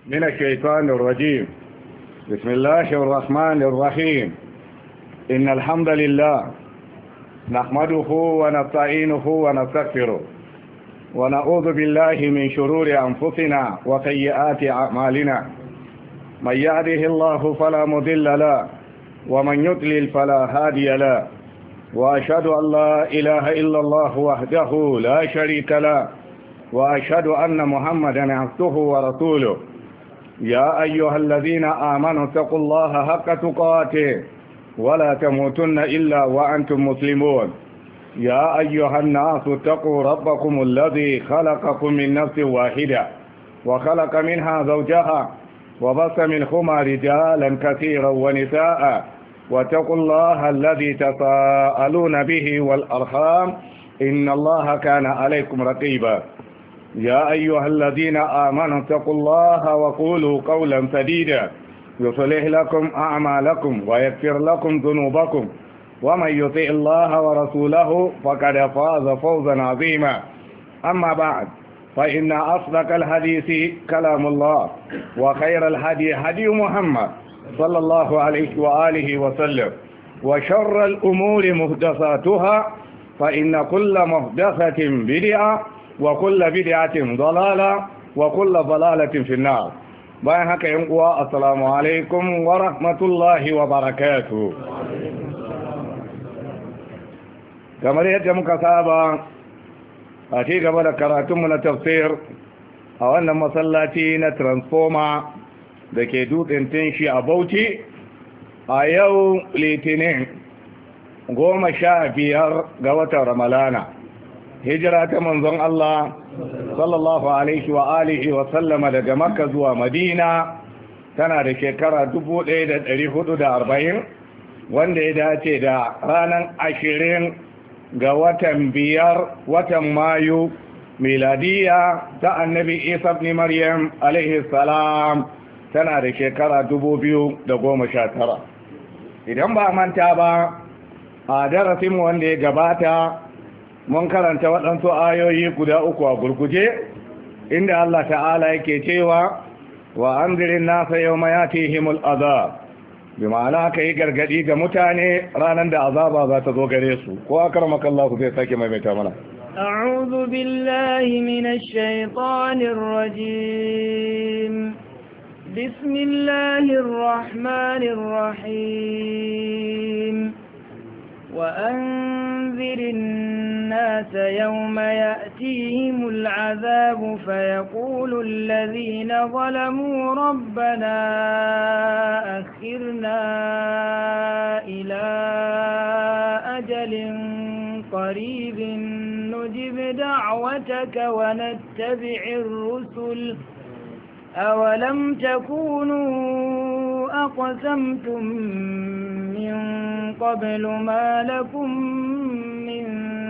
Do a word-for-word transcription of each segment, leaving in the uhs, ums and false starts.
من الشيطان الرجيم. بسم الله الرحمن الرحيم. إن الحمد لله نحمده ونستعينه ونستغفره ونعوذ بالله من شرور أنفسنا وسيئات أعمالنا. من يهده الله فلا مضل له ومن يضلل فلا هادي له، وأشهد أن لا إله إلا الله وحده لا شريك له، وأشهد أن محمدا عبده ورسوله. يا أيها الذين آمنوا اتقوا الله حق تقاته ولا تموتن إلا وأنتم مسلمون. يا أيها الناس اتقوا ربكم الذي خلقكم من نفس واحدة وخلق منها زوجها وبث منهما رجالا كثيرا ونساء، واتقوا الله الذي تساءلون به والأرحام إن الله كان عليكم رقيبا. يا أيها الذين آمنوا اتقوا الله وقولوا قولا سديدا يصلح لكم أعمالكم ويغفر لكم ذنوبكم، ومن يطع الله ورسوله فقد فاز فوزا عظيما. أما بعد، فإن أصدق الحديث كلام الله، وخير الهدي هدي محمد صلى الله عليه وآله وسلم، وشر الأمور محدثاتها، فإن كل محدثة بدعة وكل بدعة ضلالة وكل ضلالة في النار. bayan haka yan uwa, assalamu alaikum wa rahmatullahi wa barakatuh. kamar yadda muka saba a ci gaba da karatunmu na tafsir a wannan masallaci na transformer da ke dutsen tinshi a Bauchi, a yau litinin goma sha biyar ga watan ramalana, hijira ta manzon Allah sallallahu alaihi wa alihi wa sallama daga Makka zuwa Madina tana da shekara dubu ɗaya da ɗari hudu da arba'in, wanda ya dace da ranar ashirin ga watan biyar watan Mayu miladiya ta annabi Isa ibn Maryam alaihi salam tana da shekara dubu biyu da goma sha tara. Idan ba manta ba, a darasinmu wanda ya gabata mun karanta waɗansu ayoyi guda uku a gurguje, inda Allah ta'ala yake cewa wa anzirin nasa yawma yatihimul azab, bi ma'ana kai gargadi ga mutane ranar da azaba za ta zo gare su. ko akramaka Allah ku zai sake maimaita mana. a'udhu billahi minash shaitanir rajim. bismillahir rahmanir rahim. وأنذر الناس يوم يأتيهم العذاب فيقول الذين ظلموا ربنا أخرنا إلى أجل قريب نجب دعوتك ونتبع الرسل أولم تكونوا أقسمتم من قبل ما لكم من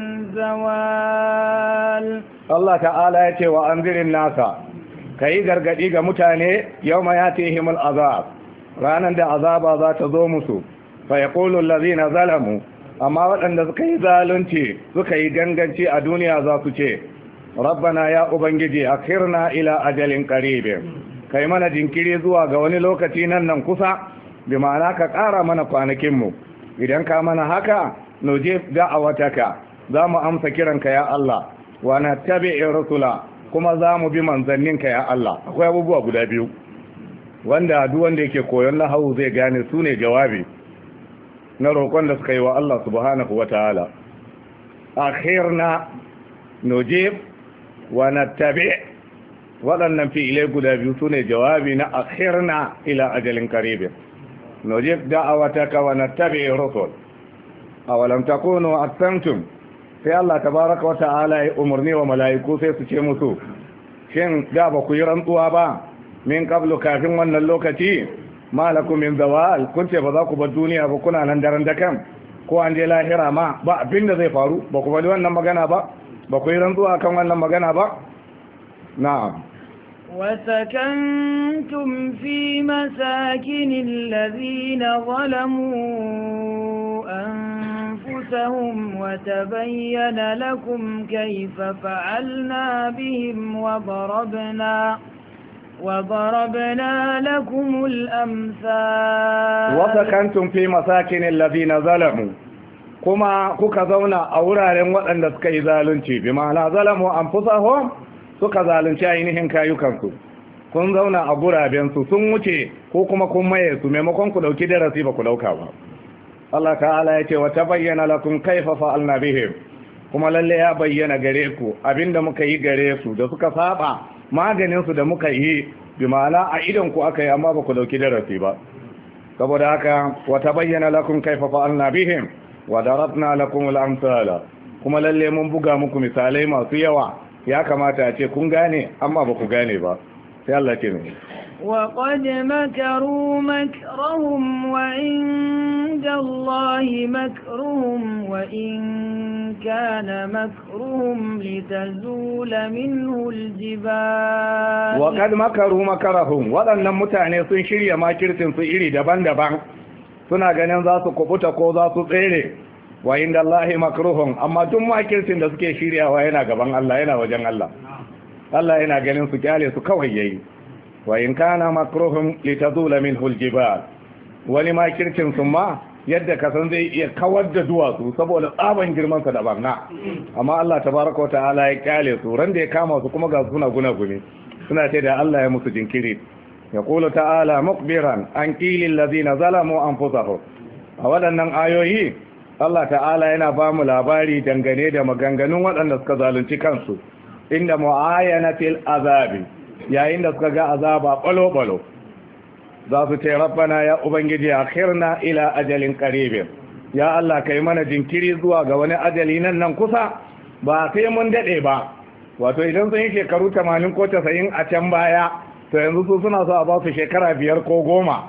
زوال. الله تعالى يتي وأنذر الناس كي غرغدي متاني يوم ياتيهم العذاب، رانا دا عذاب ذات ذومسو فيقول الذين ظلموا، أما وأن سكي ظالنتي سكي غنغنتي الدنيا ذات شيء ربنا يا أبنجي أخرنا إلى أجل قريب، kai mana jinkiri zuwa ga wani lokaci nan nan kusa, bi ma'ana ka ƙara mana kwanakinmu. Idan ka mana haka nuje da'awataka, za mu amsa kiranka ya Allah, wa nattabi'ir rusula, kuma za mu bi manzanninka ya Allah. Akwai abubuwa guda biyu wanda duk wanda yake koyon nahawu zai gane su ne jawabi na roƙon da suka yi wa Allah subhanahu wataala. Akhirna nujib wa nattabi', waɗannan fi'ilai guda biyu su ne jawabi na akhirna ila ajalin karibin. nujib da'awataka wa nattabi'ir rusul awalam takunu aqsamtum, sai Allah tabaraka wa ta'ala ya umarni wa mala'iku sai su ce musu, shin da ba ku yi rantsuwa ba min qablu kafin wannan lokaci, malakum min zawal, kun ce ba za ku bar duniya ba, kuna nan daren da kan ko an je lahira ma ba abin da zai faru, ba ku bari wannan magana ba, ba ku yi rantsuwa kan wannan magana ba. na'am. وسكنتم في مساكن الذين ظلموا أنفسهم وتبين لكم كيف فعلنا بهم وضربنا وضربنا لكم الأمثال وسكنتم في مساكن الذين ظلموا kuma kuka zauna a wuraren waɗanda suka yi zalunci bi ma'ana zalamu anfusahum suka zalunci ainihin kayukansu kun zauna a gurabensu sun wuce ko kuma kun maye su maimakon ku dauki darasi ba ku dauka ba Allah ta'ala ya ce wa tabayyana lakum kayfa fa'alna bihim kuma lalle ya bayyana gare ku abinda muka yi gare su da suka saba maganin su da muka yi bi ma'ana a idan ku aka yi amma ba ku dauki darasi ba saboda haka wa tabayyana lakum kayfa fa'alna bihim wa darabna lakum al-amsala kuma lalle mun buga muku misalai masu yawa ya kamata a ce kun gane amma ba ku gane ba sai Allah ce mai وقد مكروا مكرهم وعند الله مكرهم وإن كان مكرهم لتزول منه الجبال وقد مكروا مكرهم waɗannan mutane sun shirya makircin su iri daban-daban suna ganin za su kubuta ko za su tsere wa inda Allahi makruhum amma duk makircin da suke shiryawa yana gaban Allah yana wajen Allah Allah yana ganin su kyale su kawai yayi wa in kana makruhum litazula minhu aljibal wani makircin su ma yadda ka san zai iya kawar da duwatsu saboda tsaban girman sa da barna amma Allah tabaraka wa ta'ala ya kyale su ran da ya kama su kuma ga suna guna gune suna ce da Allah ya musu jinkiri yaqulu ta'ala mukbiran an qilil ladina zalamu anfusahum a waɗannan ayoyi Allah ta'ala yana ba mu labari dangane da maganganun waɗanda suka zalunci kansu inda mu'ayyanatil azabi yayin da suka ga azaba balo-balo za su ce rabbana ya ubangiji akhirna ila ajalin qarib ya Allah kai mana jinkiri zuwa ga wani ajali nan nan kusa ba sai mun dade ba wato idan sun yi shekaru tamanin ko tasa'in a can baya to yanzu su suna so a ba su shekara biyar ko goma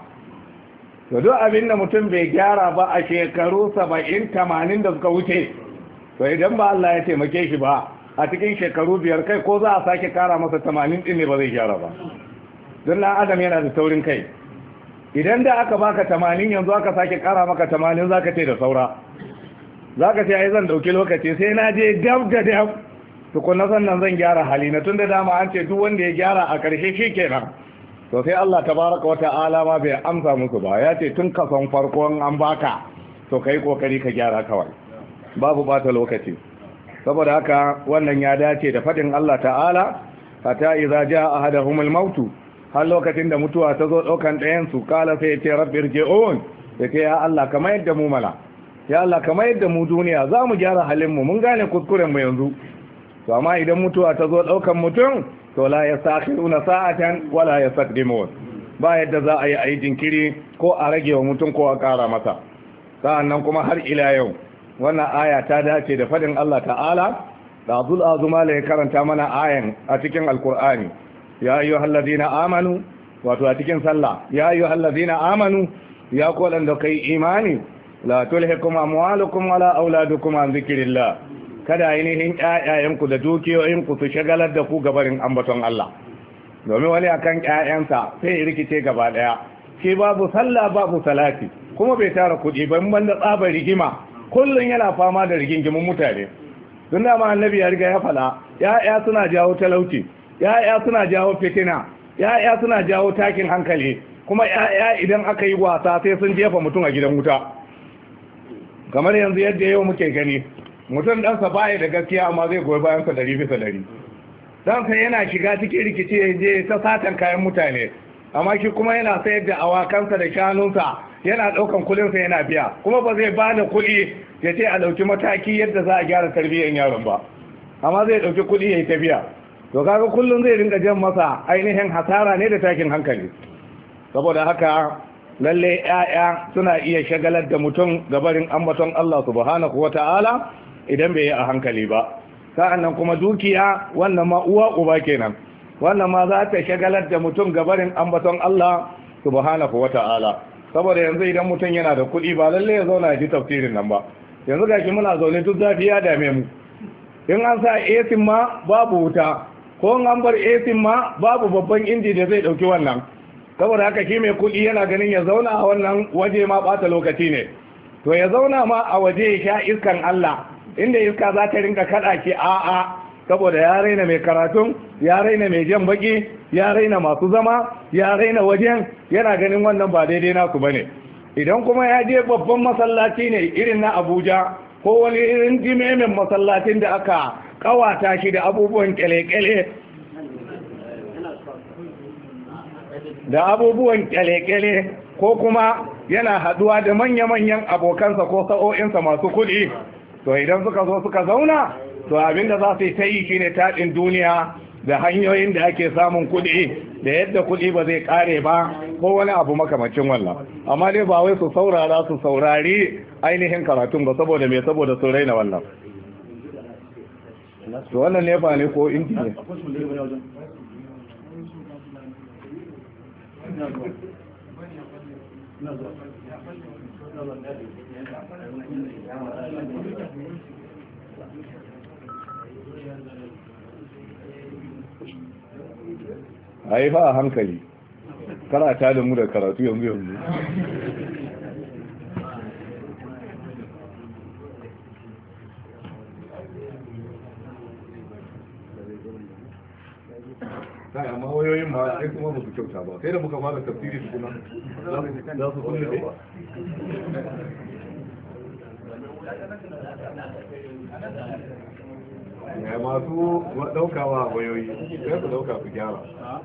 to duk abin da mutum bai gyara ba a shekaru saba'in tamanin da suka wuce to idan ba Allah ya taimake shi ba a cikin shekaru biyar kai ko za a sake kara masa tamanin din ne ba zai gyara ba don na adam yana da taurin kai idan da aka baka tamanin yanzu aka sake kara maka tamanin zaka ce da saura zaka ce ai zan dauki lokaci sai na je dab da dab tukunna sannan zan gyara halina tun da dama an ce duk wanda ya gyara a karshe shi kenan to sai Allah tabaraka wa ta'ala ma bai amsa musu ba ya ce tun kason farkon an baka to kai kokari ka gyara kawai babu bata lokaci saboda haka wannan ya dace da fadin Allah ta'ala hatta idza jaa ahaduhumul maut har lokacin da mutuwa ta zo daukan ɗayan su kala sai ya ce rabbir ji'un yace ya Allah kamar yadda mu mala ya Allah kamar yadda mu duniya za mu gyara halin mu mun gane kuskuren mu yanzu to amma idan mutuwa ta zo daukan mutum to la yastakhiruna sa'atan wala yastaqdimun ba yadda za a yi ayi jinkiri ko a rage wa mutum ko a kara masa sa'annan kuma har ila yau wannan aya ta dace da fadin Allah ta'ala da Abdul Azuma ya karanta mana ayan a cikin Alkur'ani ya ayyuhal ladina amanu wato a cikin sallah ya ayyuhal ladina amanu ya ku wadanda kai imani la tulhikum amwalukum wala auladukum an zikrillah kada ainihin ƴaƴayenku da dukiyoyinku su shagalar da ku gabarin ambaton Allah domin wani akan ƴaƴansa sai ya rikice gaba daya shi babu sallah babu salati kuma bai tara kuɗi ba ban da tsabar rigima kullun yana fama da rigingimin mutane don da ma annabi ya riga ya fada ƴaƴa suna jawo talauci ƴaƴa suna jawo fitina ƴaƴa suna jawo takin hankali kuma ƴaƴa idan aka yi wasa sai sun jefa mutum a gidan wuta kamar yanzu yadda yau muke gani mutum ɗansa baya da gaskiya amma zai goyi bayansa dari bisa dari ɗansa yana shiga cikin rikici ya je ta satan kayan mutane amma shi kuma yana sayar da awakansa da shanunsa yana ɗaukan kulinsa yana biya kuma ba zai ba da kuɗi ya ce a ɗauki mataki yadda za a gyara tarbiyyar yaron ba amma zai ɗauki kuɗi ya yi ta biya to kaga kullum zai rinka jan masa ainihin hasara ne da takin hankali saboda haka lalle ƴaƴa suna iya shagalar da mutum gabarin ambaton Allah subhanahu wata'ala idan bai yi a hankali ba sa'annan kuma dukiya wannan ma uwa uba kenan wannan ma za ta shagalar da mutum gabarin ambaton Allah subhanahu wata'ala saboda yanzu idan mutum yana da kuɗi ba lalle ya zauna ya ji tafsirin nan ba yanzu gashi muna zaune duk zafi ya dame mu in an sa A C ma babu wuta ko an bar A C ma babu babban inji da zai dauki wannan saboda haka shi mai kuɗi yana ganin ya zauna a wannan waje ma bata lokaci ne to ya zauna ma a waje ya sha iskan Allah inda iska za ta rinka kada ki a a saboda ya raina mai karatun, ya raina mai jan baki, ya raina masu zama, ya raina wajen, yana ganin wannan ba daidai nasu bane. Idan kuma ya je babban masallaci ne irin na Abuja ko wani irin jimemin masallacin da aka kawata shi da abubuwan kyale-kyale da abubuwan kyale-kyale ko kuma yana haduwa da manya-manyan abokansa ko sa'o'insa masu kuɗi, to idan suka zo suka zauna to abinda za su yi ta yi shine taɗin duniya da hanyoyin da ake samun kuɗi da yadda kuɗi ba zai ƙare ba ko wani abu makamacin wannan. Amma dai ba wai su saurara su saurari ainihin karatun ba saboda me saboda su raina wannan. To wannan ne ba ne ko inji ne? A yi fa a hankali karata da mu da karatu yanzu yanzu. Sai amma wayoyin ma sai kuma ba su kyauta ba, sai da muka fara tafsiri su kuma za su kunne ne. Ya masu daukawa wayoyi sai su dauka su gyara.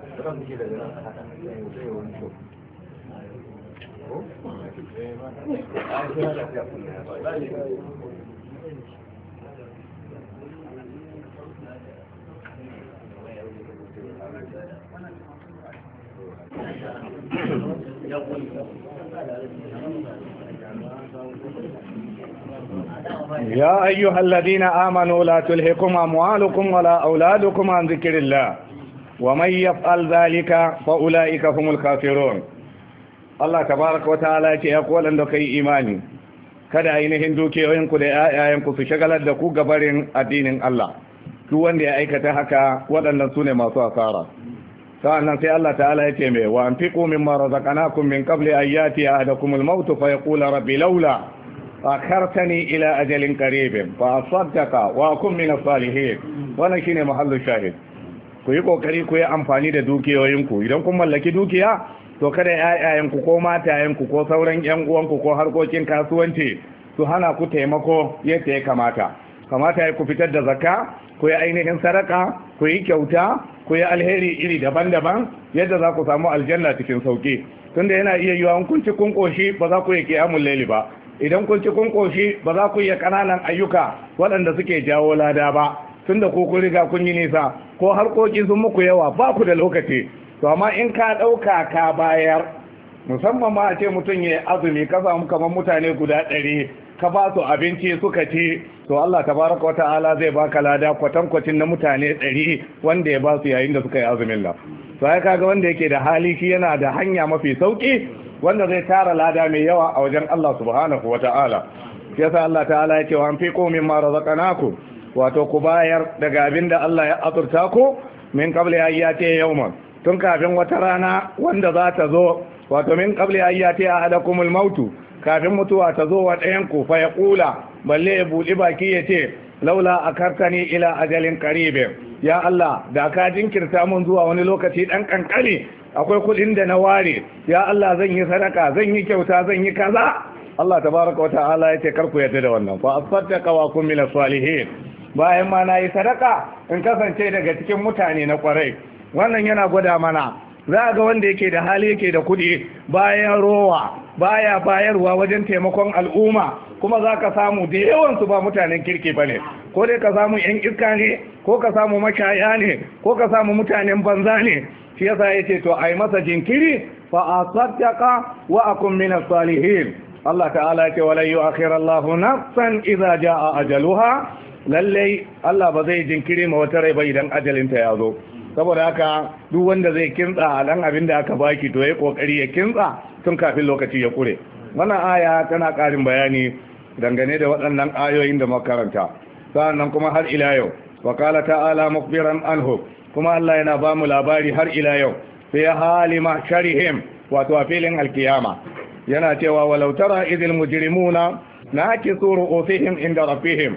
يا أيها الذين آمنوا لا تلهكم أموالكم ولا أولادكم عن ذكر الله ومن يفعل ذلك فأولئك هم الخاسرون. Allah tabaraka wataala yake ya kolan da kai imani kada ainihin dukiyoyinku da ƴaƴayenku su shagalar da ku gabarin addinin Allah. Duk wanda ya aikata haka waɗannan sune masu asara. Sa'annan sai Allah ta'ala yake mai wa anfiqu mimma razaqnakum min qabli an yati ahadakum al-maut fa yaqula rabbi laula akhartani ila ajalin qarib fa asaddaqa wa akun min as-salihin. Wannan shine mahallu shahid. Ku yi kokari ku yi amfani da dukiyoyinku idan kun mallaki dukiya to kada ƴaƴayenku ko matayenku ko sauran ƴan uwanku ko harkokin kasuwanci su hana ku taimako yadda ya kamata. Kamata ya ku fitar da zakka, ku yi ainihin sadaka, ku yi kyauta, ku yi alheri iri daban-daban yadda za ku samu aljanna cikin sauki. Tunda yana iya yiwa kun ci kun koshi ba za ku yi qiyamul layli ba. Idan kun ci kun koshi ba za ku yi kananan ayyuka waɗanda suke jawo lada ba. Tunda ku kun riga kun yi nisa ko harkoki sun muku yawa ba ku da lokaci. To amma in ka ɗauka ka bayar musamman ma a ce mutum ya azumi ka samu kamar mutane guda ɗari ka ba su abinci suka ci to Allah tabaraka wa ta'ala zai baka lada kwatankwacin na mutane ɗari wanda ya ba su yayin da suka yi azumin la. To ai kaga wanda yake da hali shi yana da hanya mafi sauki wanda zai tara lada mai yawa a wajen Allah subhanahu wa ta'ala. Shi yasa Allah ta'ala ya ce wa anfiqu mimma razaqnakum wato ku bayar daga abin da Allah ya azurta ku min qabli ayyati yawman tun kafin wata rana wanda za ta zo wato min qabli ayyati ahadakumul mautu kafin mutuwa ta zo wa ɗayan ku fa yaqula balle ya budi baki yace laula akartani ila ajalin qarib ya Allah da ka jinkirta mun zuwa wani lokaci dan kankani akwai kudin da na ware ya Allah zan yi sadaka zan yi kyauta zan yi kaza Allah tabaraka wa ta'ala yace kar ku yarda da wannan fa asaddaqa wa kun min salihin bayan ma nayi sadaka in kasance daga cikin mutane na kwarai. Wannan yana gwada mana za ga wanda yake da hali yake da kuɗi bayan rowa baya bayarwa wajen taimakon al'umma kuma za ka samu da yawansu ba mutanen kirki ba ne ko dai ka samu yan iska ne ko ka samu makaya ne ko ka samu mutanen banza ne shi yasa ya ce to ai masa jinkiri fa asaddaqa wa akun min as-salihin Allah ta'ala ya ce wala yu'akhir Allahu nafsan idza jaa ajaluha lalle Allah ba zai jinkiri ma wata rai ba idan ajalinta ya zo saboda haka duk wanda zai kintsa a dan abin da aka baki to ya kokari ya kintsa tun kafin lokaci ya kure. Wannan aya tana karin bayani dangane da waɗannan ayoyin da makaranta. Sannan kuma har ila yau wa qala ta'ala mukhbiran anhu kuma Allah yana ba mu labari har ila yau fi hali mahsharihim wato a filin alkiyama yana cewa walau tara idil mujrimuna nakisu ru'usihim inda rabbihim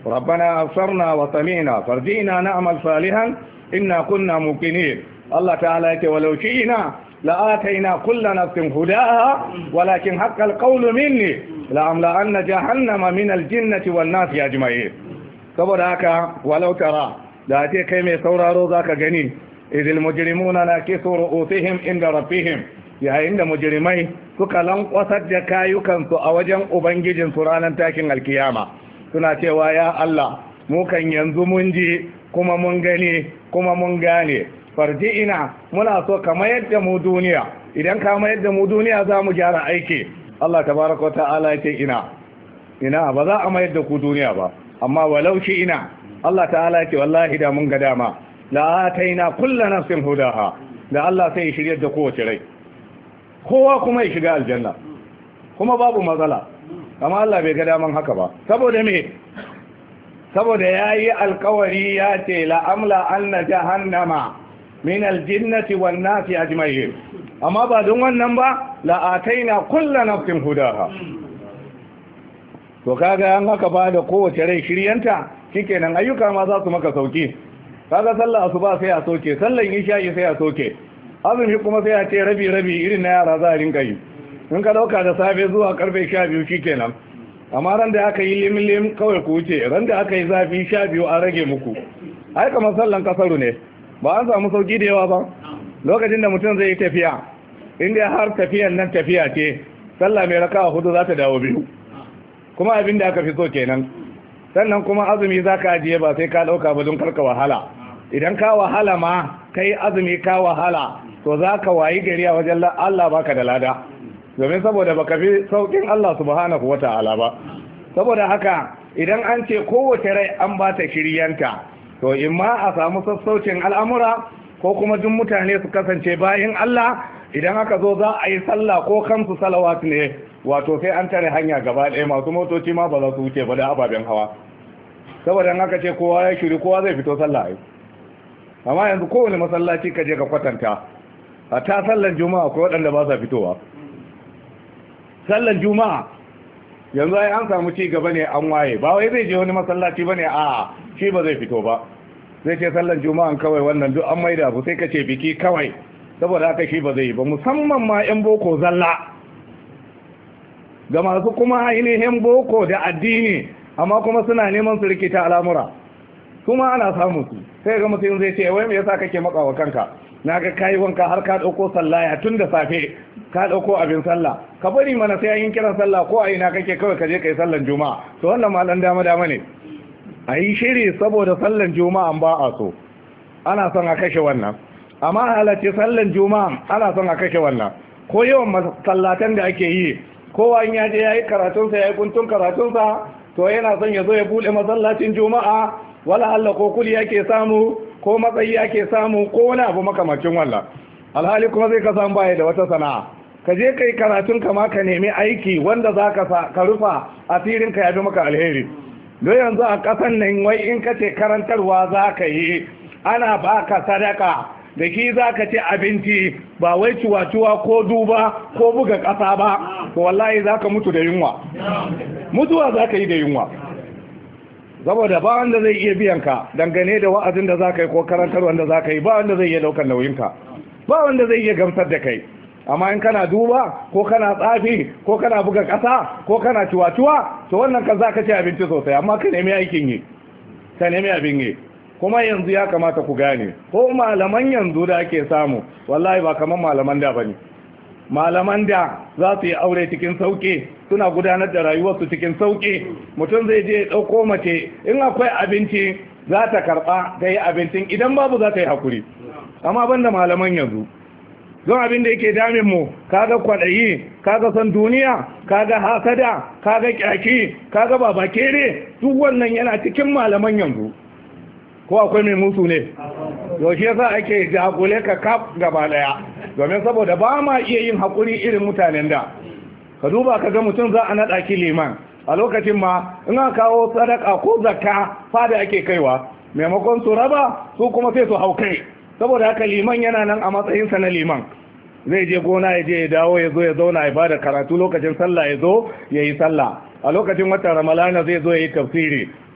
rabbana absarna wa sami'na farji'na na'mal salihan inna kunna muqinin Allah ta'ala yake walau shi'na la'ataina kullu nafsin hudaha walakin haqqal qawlu minni la'amla anna jahannama min al-jinnati wan nasi ajma'in saboda haka walau tara da ce kai mai sauraro zaka gani idil mujrimuna nakisu ru'usihim inda rabbihim yayin da mujrimai suka lankwasar da kayukansu a wajen ubangijin su ranar takin alkiyama suna cewa ya Allah mu kan yanzu mun ji kuma mun gani kuma mun gane farji'ina muna so ka mayar da mu duniya idan ka mayar da mu duniya za mu gyara aiki Allah tabaraka wa ta'ala ya ce ina ina ba za a mayar da ku duniya ba amma walau shi ina Allah ta'ala ya ce wallahi da mun ga dama la ataina kullu nafsin hudaha da Allah sai ya shiryar da kowace rai kowa kuma ya shiga aljanna kuma babu matsala amma Allah bai ga daman haka ba saboda me saboda yayi alkawari ya ce la amla anna jahannama min aljinnati wan nasi ajma'in amma ba don wannan ba la ataina kullu nafsin hudaha to kaga an haka ba da kowace rai shiryanta shikenan ayyuka ma za su maka sauki kaga sallar asuba sai a soke sallar isha'i sai a soke azumi kuma sai a ce rabi rabi irin na yara za a rinka yi in ka dauka da safe zuwa karfe sha biyu shikenan amma ran da aka yi lim lim kawai ku wuce ran da aka yi zafi sha biyu an rage muku ai kamar sallan kasaru ne ba an samu sauki da yawa ba lokacin da mutum zai yi tafiya inda har tafiyan nan tafiya ce sallah mai raka'a hudu za ta dawo biyu kuma abin da aka fi so kenan sannan kuma azumi za ka ajiye ba sai ka ɗauka ba don karka wahala idan ka wahala ma kai azumi ka wahala to za ka wayi gari a wajen Allah baka da lada domin saboda baka fi saukin Allah subhanahu wata'ala ba saboda haka idan an ce kowace rai an ba ta shiryanta to in ma a samu sassaucin al'amura ko kuma duk mutane su kasance bayan Allah idan aka zo za a yi sallah ko kamsu salawat ne wato sai an tare hanya gaba ɗaya masu motoci ma ba za su wuce ba da ababen hawa saboda haka ce kowa ya shiri kowa zai fito sallah ai amma yanzu kowane masallaci ka je ka kwatanta a ta sallan juma'a ko waɗanda ba sa fitowa sallan juma'a yanzu ai an samu ci gaba ne an waye ba wai zai je wani masallaci bane a shi ba zai fito ba zai ce sallan juma'an kawai wannan duk an maida abu sai ka ce biki kawai saboda haka shi ba zai yi ba musamman ma yan boko zalla ga masu kuma ainihin boko da addini amma kuma suna neman su rikita al'amura kuma ana samu su sai ga mutum zai ce wai me yasa kake makawa kanka naga kai wanka har ka dauko sallaya tun da safe ka dauko abin sallah ka bari mana sai yin kiran sallah ko a ina kake kawai ka je kai sallan juma'a to wannan ma dan dama dama ne ayi shiri saboda sallan juma'a ba a so ana son a kashe wannan amma halarci sallan juma'a ana son a kashe wannan ko yawan masallatan da ake yi kowa in ya je yayi karatunsa yayi kuntun karatunsa to yana son ya zo ya bude masallacin juma'a wala Allah ko kuli yake samu ko matsayi yake samu ko wani abu makamacin wallah alhali kuma zai ka samu baya da wata sana'a ka je kai karatun ka ma ka nemi aiki wanda zaka ka rufa asirin ka yafi maka alheri don yanzu a kasan nan wai in ka ce karantarwa zaka yi ana baka sadaka da ki zaka ci abinci ba wai ciwa-ciwa ko duba ko buga kasa ba to wallahi zaka mutu da yunwa mutuwa zaka yi da yunwa saboda ba wanda zai iya biyan ka dangane da wa'azin da zaka yi ko karantar wanda zaka yi ba wanda zai iya daukar nauyin ka ba wanda zai iya gamsar da kai amma in kana duba ko kana tsafi ko kana buga kasa ko kana ciwa-ciwa to wannan kan zaka ci abinci sosai amma ka nemi aikin yi ka nemi abin yi kuma yanzu ya kamata ku gane ko malaman yanzu da ake samu wallahi ba kaman malaman da bane malaman da za su yi aure cikin sauki suna gudanar da rayuwarsu cikin sauki mutum zai je ɗauko mace in akwai abinci za ta karɓa ta yi abincin idan babu za ta yi hakuri amma banda malaman yanzu don abin da yake damin mu kaga kwaɗayi kaga son duniya kaga hasada kaga kyaki kaga babakere duk wannan yana cikin malaman yanzu ko akwai mai musu ne yaushe yasa ake jagule ka kaf gaba daya domin saboda ba ma iya yin hakuri irin mutanen da ka duba ka ga mutum za a naɗa ki liman a lokacin ma in aka kawo sadaka ko zakka fada ake kaiwa maimakon su raba su kuma sai su hau kai saboda haka liman yana nan a matsayinsa na liman zai je gona ya je ya dawo ya zo ya zauna ya bada karatu lokacin sallah ya zo ya yi sallah a lokacin watan ramalana zai zo ya yi tafsiri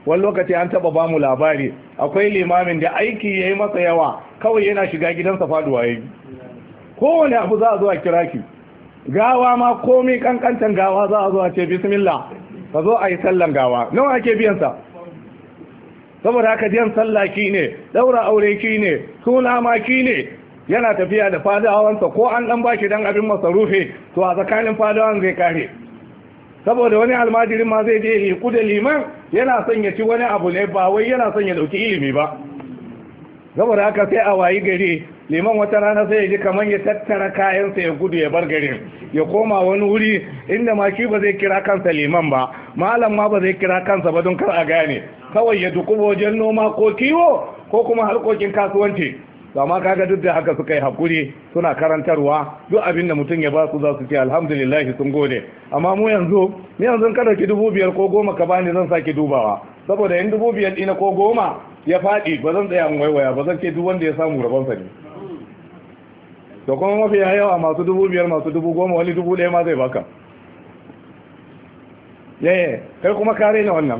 wani lokaci an taba bamu labari akwai limamin da aiki yayi masa yawa kawai yana shiga gidansa faduwa yayi kowane abu za a zo a kira ki gawa ma komai kankantan gawa za a zo a ce bismillah ka zo a yi sallan gawa nawa ake biyan sa saboda haka biyan sallah ki ne daura aure ki ne suna ma ki ne yana tafiya da fadawansa ko an dan baki dan abin masarufi to a tsakanin fadawan zai kare saboda wani almajirin ma zai je liku da liman yana son ya ci wani abu ne ba wai yana son ya dauki ilimi ba saboda haka sai a wayi gari liman wata rana sai ya ji kamar ya tattara kayansa ya gudu ya bar garin ya koma wani wuri inda ma shi ba zai kira kansa liman ba malam ma ba zai kira kansa ba don kar a gane kawai ya duku wajen noma ko kiwo ko kuma harkokin kasuwanci amma kaga duk da haka suka yi hakuri suna karantarwa duk abin da mutum ya ba su za su ce alhamdulillah sun gode amma mu yanzu ni yanzu ka dauki dubu biyar ko goma ka bani zan sake dubawa saboda in dubu biyar ɗina ko goma ya faɗi ba zan tsaya in waiwaya ba zan ce duk wanda ya samu rabonsa ne to kuma mafi yawa masu dubu biyar masu dubu goma wani dubu ɗaya ma zai baka yaye kai kuma kare na wannan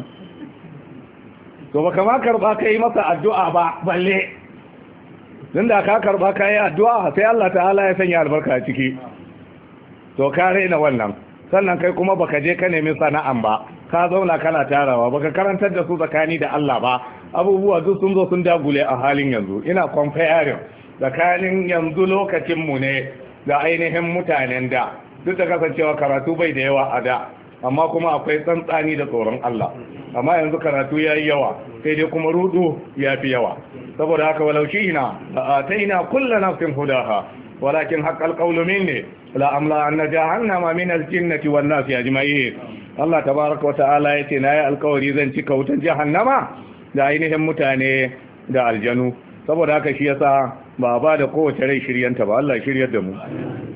to ba kama karɓa ka yi masa addu'a ba balle don da ka karba ka yi addu'a sai Allah ta'ala ya sanya albarka a ciki to ka raina wannan sannan kai kuma baka je ka nemi sana'an ba ka zauna kana tarawa baka karantar da su tsakani da Allah ba abubuwa duk sun zo sun dagule a halin yanzu ina comparing tsakanin yanzu lokacin mu ne da ainihin mutanen da duk da kasancewa karatu bai da yawa a da amma kuma akwai tsantsani da tsoron Allah amma yanzu karatu yayi yawa sai dai kuma rudu yafi yawa saboda haka walau shina la ataina kullu nafsin hudaha walakin haqqal qawlu minni la amla anna jahannama min al-jinnati wan nasi ajma'in Allah tabaaraka wa ta'ala yace nayi alƙawari zan cika wutan jahannama da ainihin mutane da aljanu saboda haka shi yasa ba ba da kowace rai shiryanta ba Allah shiryar da mu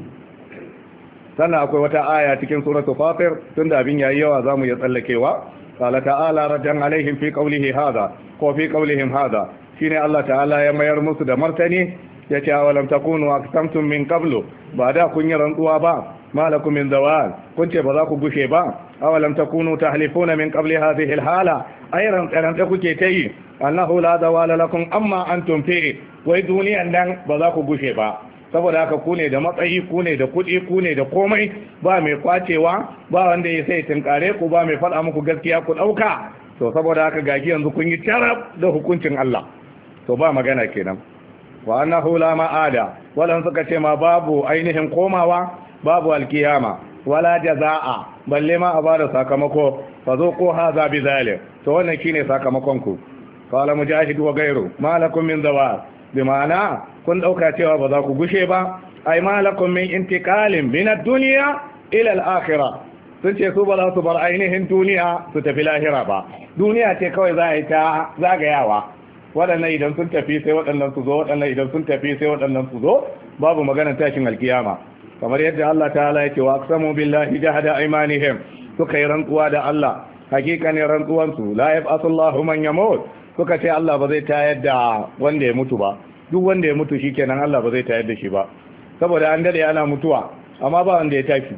sannan akwai wata aya cikin suratul fatir tunda abin yayi yawa zamu ya tsallakewa qala ta'ala radan alaihim fi qawlihi hadha ko fi qawlihim hadha shine Allah ta'ala ya mayar musu da martani yace awalam takunu aqsamtum min qablu ba da kun yi rantsuwa ba malakum min zawal kun ce ba za ku gushe ba awalam takunu tahlifuna min qabli hadhihi alhala ayran qaran da kuke tayi annahu la zawala lakum amma antum fi wai duniyan nan ba za ku gushe ba saboda haka ku ne da matsayi ku ne da kuɗi ku ne da komai ba mai kwacewa ba wanda ya sai tinkare ku ba mai faɗa muku gaskiya ku ɗauka to saboda haka gaji yanzu kun yi tarab da hukuncin Allah to ba magana kenan wa annahu la ma'ada walan suka ce ma babu ainihin komawa babu alkiyama wala jazaa balle ma a bada sakamako fa zo ko haza bi zalim to wannan shine sakamakon ku qala mujahid wa ghayru malakum min zawal bi ma'ana kun dauka cewa ba za ku gushe ba ai malakum min intiqalin min ad-dunya ila al-akhirah sun ce su ba za su bar ainihin duniya su tafi lahira ba duniya ce kawai za a yi ta zagayawa waɗannan idan sun tafi sai waɗannan su zo waɗannan idan sun tafi sai waɗannan su zo babu maganar tashin alkiyama kamar yadda Allah ta'ala ya ce wa aqsamu billahi jahada aymanihim suka yi rantsuwa da Allah hakika ne rantsuwan su la yab'athu man yamut suka ce Allah ba zai tayar da wanda ya mutu ba duk wanda ya mutu shikenan Allah ba zai tayar da shi ba saboda an dade ana mutuwa amma ba wanda ya tafi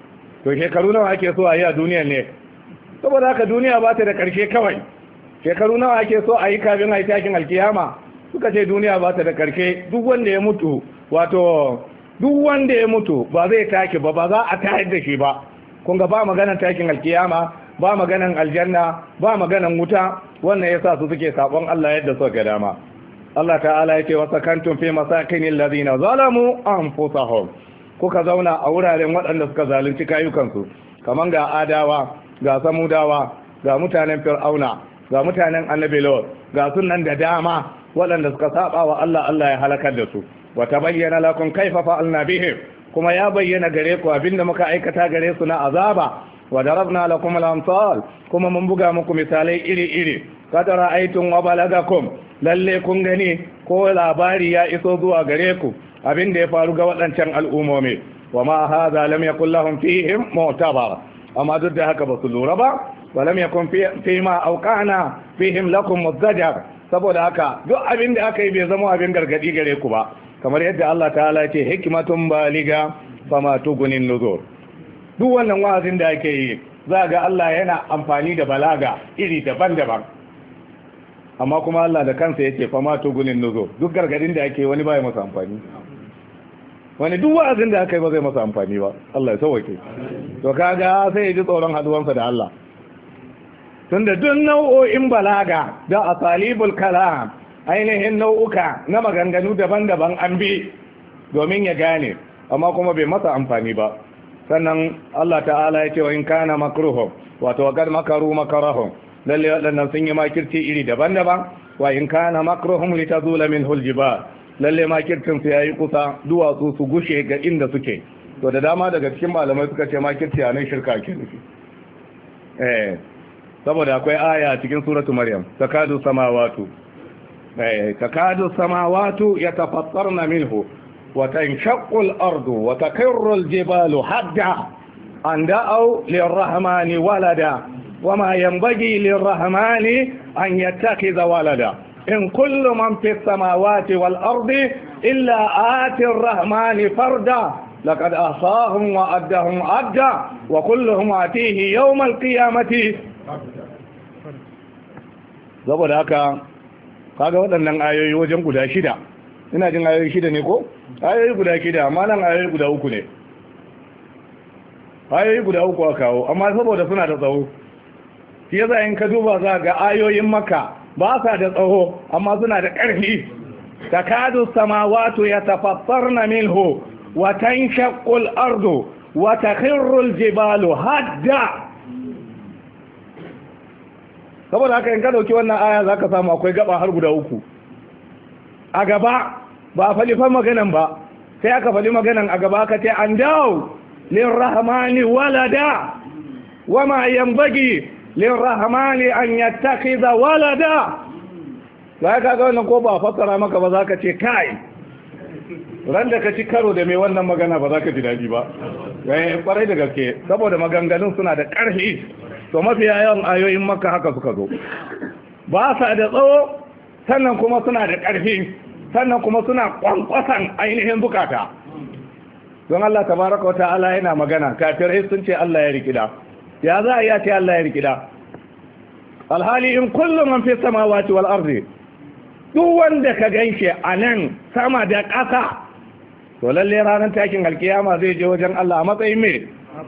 to shekaru nawa ake so a yi a duniyar ne saboda haka duniya ba ta da ƙarshe kawai shekaru nawa ake so a yi kafin a yi takin alkiyama suka ce duniya ba ta da ƙarshe duk wanda ya mutu wato duk wanda ya mutu ba zai taki ba ba za a tayar da shi ba kun ga ba maganar takin alkiyama ba maganar aljanna ba maganar wuta wannan yasa su suke sabon Allah yadda suka ga dama Allah ta'ala yake wa sakantum fi masakinil ladina zalamu anfusahum kuka zauna a wuraren waɗanda suka zalunci kayukansu kaman ga adawa ga samudawa ga mutanen fir'auna ga mutanen annabi lot ga sunan da dama waɗanda suka saba wa Allah Allah ya halakar da su wa tabayyana lakum kayfa fa'alna bihim kuma ya bayyana gare ku abinda muka aikata gare su na azaba wa darabna lakum al-amsal kuma mun buga muku misalai iri-iri kada ra'aytum wa balagakum lalle kun gani ko labari ya iso zuwa gare ku abin da ya faru ga waɗancan al'ummomi wa ma hadha lam yakul lahum fihim mu'tabar amma duk da haka ba su lura ba wa lam yakun fi ma awqana fihim lakum muzajjar saboda haka duk abin da aka yi bai zama abin gargadi gare ku ba kamar yadda Allah ta'ala ya ce hikmatun baliga fama tugunin nuzur duk wannan wa'azin da ake yi za ga Allah yana amfani da balaga iri daban-daban amma kuma Allah da kansa yake fa ma to gunin nuzo duk gargadin da ake wani baya masa amfani wani duk wa'azin da aka yi ba zai masa amfani ba Allah ya sauke to kaga sai ya ji tsoron haduwansa da Allah tunda duk nau'o'in balaga da asalibul kalam ainihin nau'uka na maganganu daban-daban an bi domin ya gane amma kuma bai masa amfani ba sannan Allah ta'ala ya ce wa in kana makruhum wato wa kad makaru makarahum lalle wadannan sun yi makirci iri daban-daban wa in kana makruhum litazula minhu aljibal lalle makircin su yayi kusa duwatsu su gushe ga inda suke to da dama daga cikin malamai suka ce makirci a nan shirka ke nufi eh saboda akwai aya cikin suratu maryam takadu samawatu eh takadu samawatu yatafattarna minhu wa tanshaqqu al-ardu wa takirru al-jibalu hadda an da'u lir-rahmani walada wama yanbaghi lir-rahmani an yattakhidha walada in kullu man fi as-samawati wal-ardi illa ati ar-rahmani farda لقد أحصاهم وأدهم أدى وكلهم آتيه يوم القيامة saboda haka kaga waɗannan ayoyi wajen guda shida ina jin ayoyi shida ne ko ayoyi guda shida amma nan ayoyi guda uku ne ayoyi guda uku aka kawo amma saboda suna da tsawo shi yasa in ka duba za ga ayoyin Makka ba sa da tsawo amma suna da ƙarfi takadu samawati yatafattarna minhu وتنشق الأرض وتخر الجبال هدا saboda haka in ka dauki wannan aya zaka samu akwai gaba har guda uku a gaba ba a fali fa maganan ba sai aka fali maganan a gaba ka ce an dawo lirrahmani walada wama yanbaghi lirrahmani an yattakhidha walada sai ka ga wannan ko ba fassara maka ba zaka ce kai ran da ka ci karo da mai wannan magana ba za ka ji daɗi ba yayin kwarai da gaske saboda maganganun suna da ƙarfi to mafiya yawan ayoyin Makka haka suka zo ba sa da tsawo sannan kuma suna da ƙarfi sannan kuma suna kwankwasan ainihin bukata don Allah tabaraka wa ta'ala yana magana kafirai sun ce Allah ya rikida ya za a iya ce Allah ya rikida alhali in kullum man fi samawati wal ardi duk wanda ka ganshi a nan sama da ƙasa to lalle ranar takin alkiyama zai je wajen Allah a matsayin me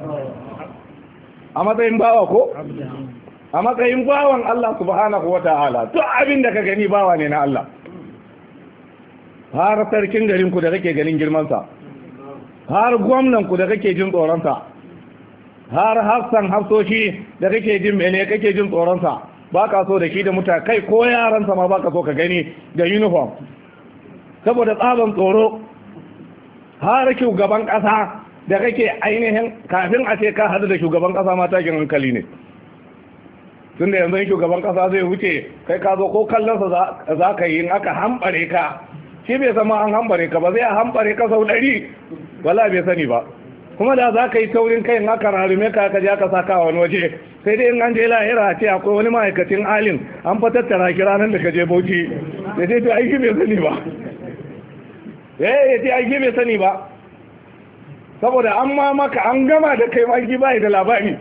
a matsayin bawa ko a matsayin bawan Allah subhanahu wata'ala duk abin da ka gani bawa ne na Allah har sarkin garin ku da kake ganin girman sa har gwamnan ku da kake jin tsoron sa har hafsan hafsoshi da kake jin mene kake jin tsoron sa baka so da shi da mutane kai ko yaran sa ma baka so ka gani da uniform saboda tsaban tsoro har shugaban ƙasa da kake ainihin kafin a ce ka hadu da shugaban ƙasa ma takin hankali ne tun da yanzu shugaban ƙasa zai wuce kai ka zo ko kallonsa za ka yi in aka hambare ka shi bai sama an hambare ka ba zai a hambare ka sau ɗari wala bai sani ba kuma da za ka yi taurin kai in aka rarume ka ka je aka saka wani waje sai dai in an je lahira ce akwai wani ma'aikacin alin an fatattara ki ranar da ka je bauchi da sai to aiki bai sani ba ya ce aiki bai sani ba saboda an ma maka an gama da kai aiki bai da labari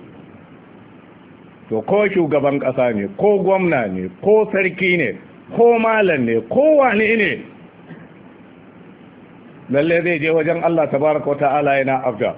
to ko shugaban kasa ne ko gwamna ne ko sarki ne ko malam ne ko wane ne lalle zai je wajen Allah tabaraka wa ta'ala yana afda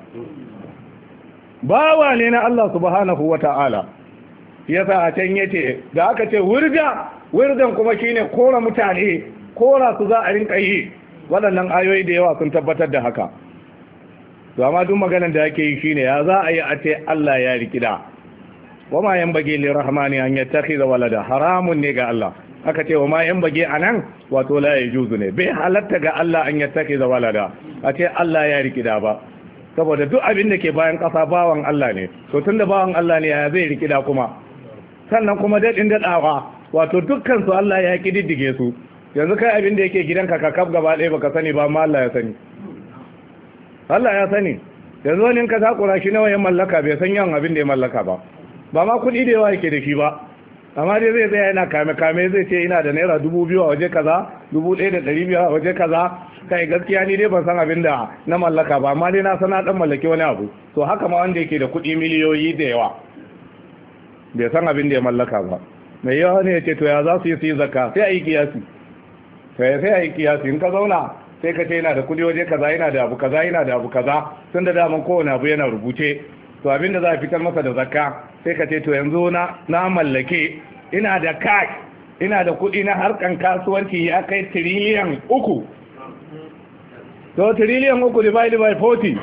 bawa ne na Allah subhanahu wa ta'ala yasa a can yace da aka ce wurga wurgan kuma shine kora mutane kora su za a rinka yi waɗannan ayoyi da yawa sun tabbatar da haka to amma duk maganar da yake yi shine ya za a yi a ce Allah ya rikida wama yanbaghi lirrahmani an yattakhidha walada haramun ne ga Allah aka ce wama yanbaghi anan wato la yajuzu ne bai halatta ga Allah an yattakhidha walada a ce Allah ya rikida ba saboda duk abin da ke bayan ƙasa bawan Allah ne to tunda bawan Allah ne ya zai rikida kuma sannan kuma dadin dadawa wato dukkan su Allah ya kididdige su yanzu kai abin da yake gidanka ka kaf gaba ɗaya baka sani ba amma Allah ya sani Allah ya sani yanzu wani ka takura shi nawa ya mallaka bai san yawan abin da ya mallaka ba ba ma kuɗi da yawa yake da shi ba amma dai zai tsaya yana kame kame zai ce ina da naira dubu biyu a waje kaza dubu ɗaya da ɗari biyu a waje kaza kai gaskiya ni dai ban san abin da na mallaka ba amma dai na sana ɗan mallaki wani abu to haka ma wanda yake da kuɗi miliyoyi da yawa bai san abin da ya mallaka ba mai yawa ne ya ce to ya za su yi su yi zakka sai a yi kiyasi sai sai a yi kiyasi in ka zauna sai ka ce yana da kudi waje kaza yana da abu kaza yana da abu kaza tun da daman kowane abu yana rubuce to abin da za a fitar masa da zakka sai ka ce to yanzu na na mallake ina da cash ina da kudi na harkan kasuwanci ya kai tiriliyan uku to tiriliyan uku divided by forty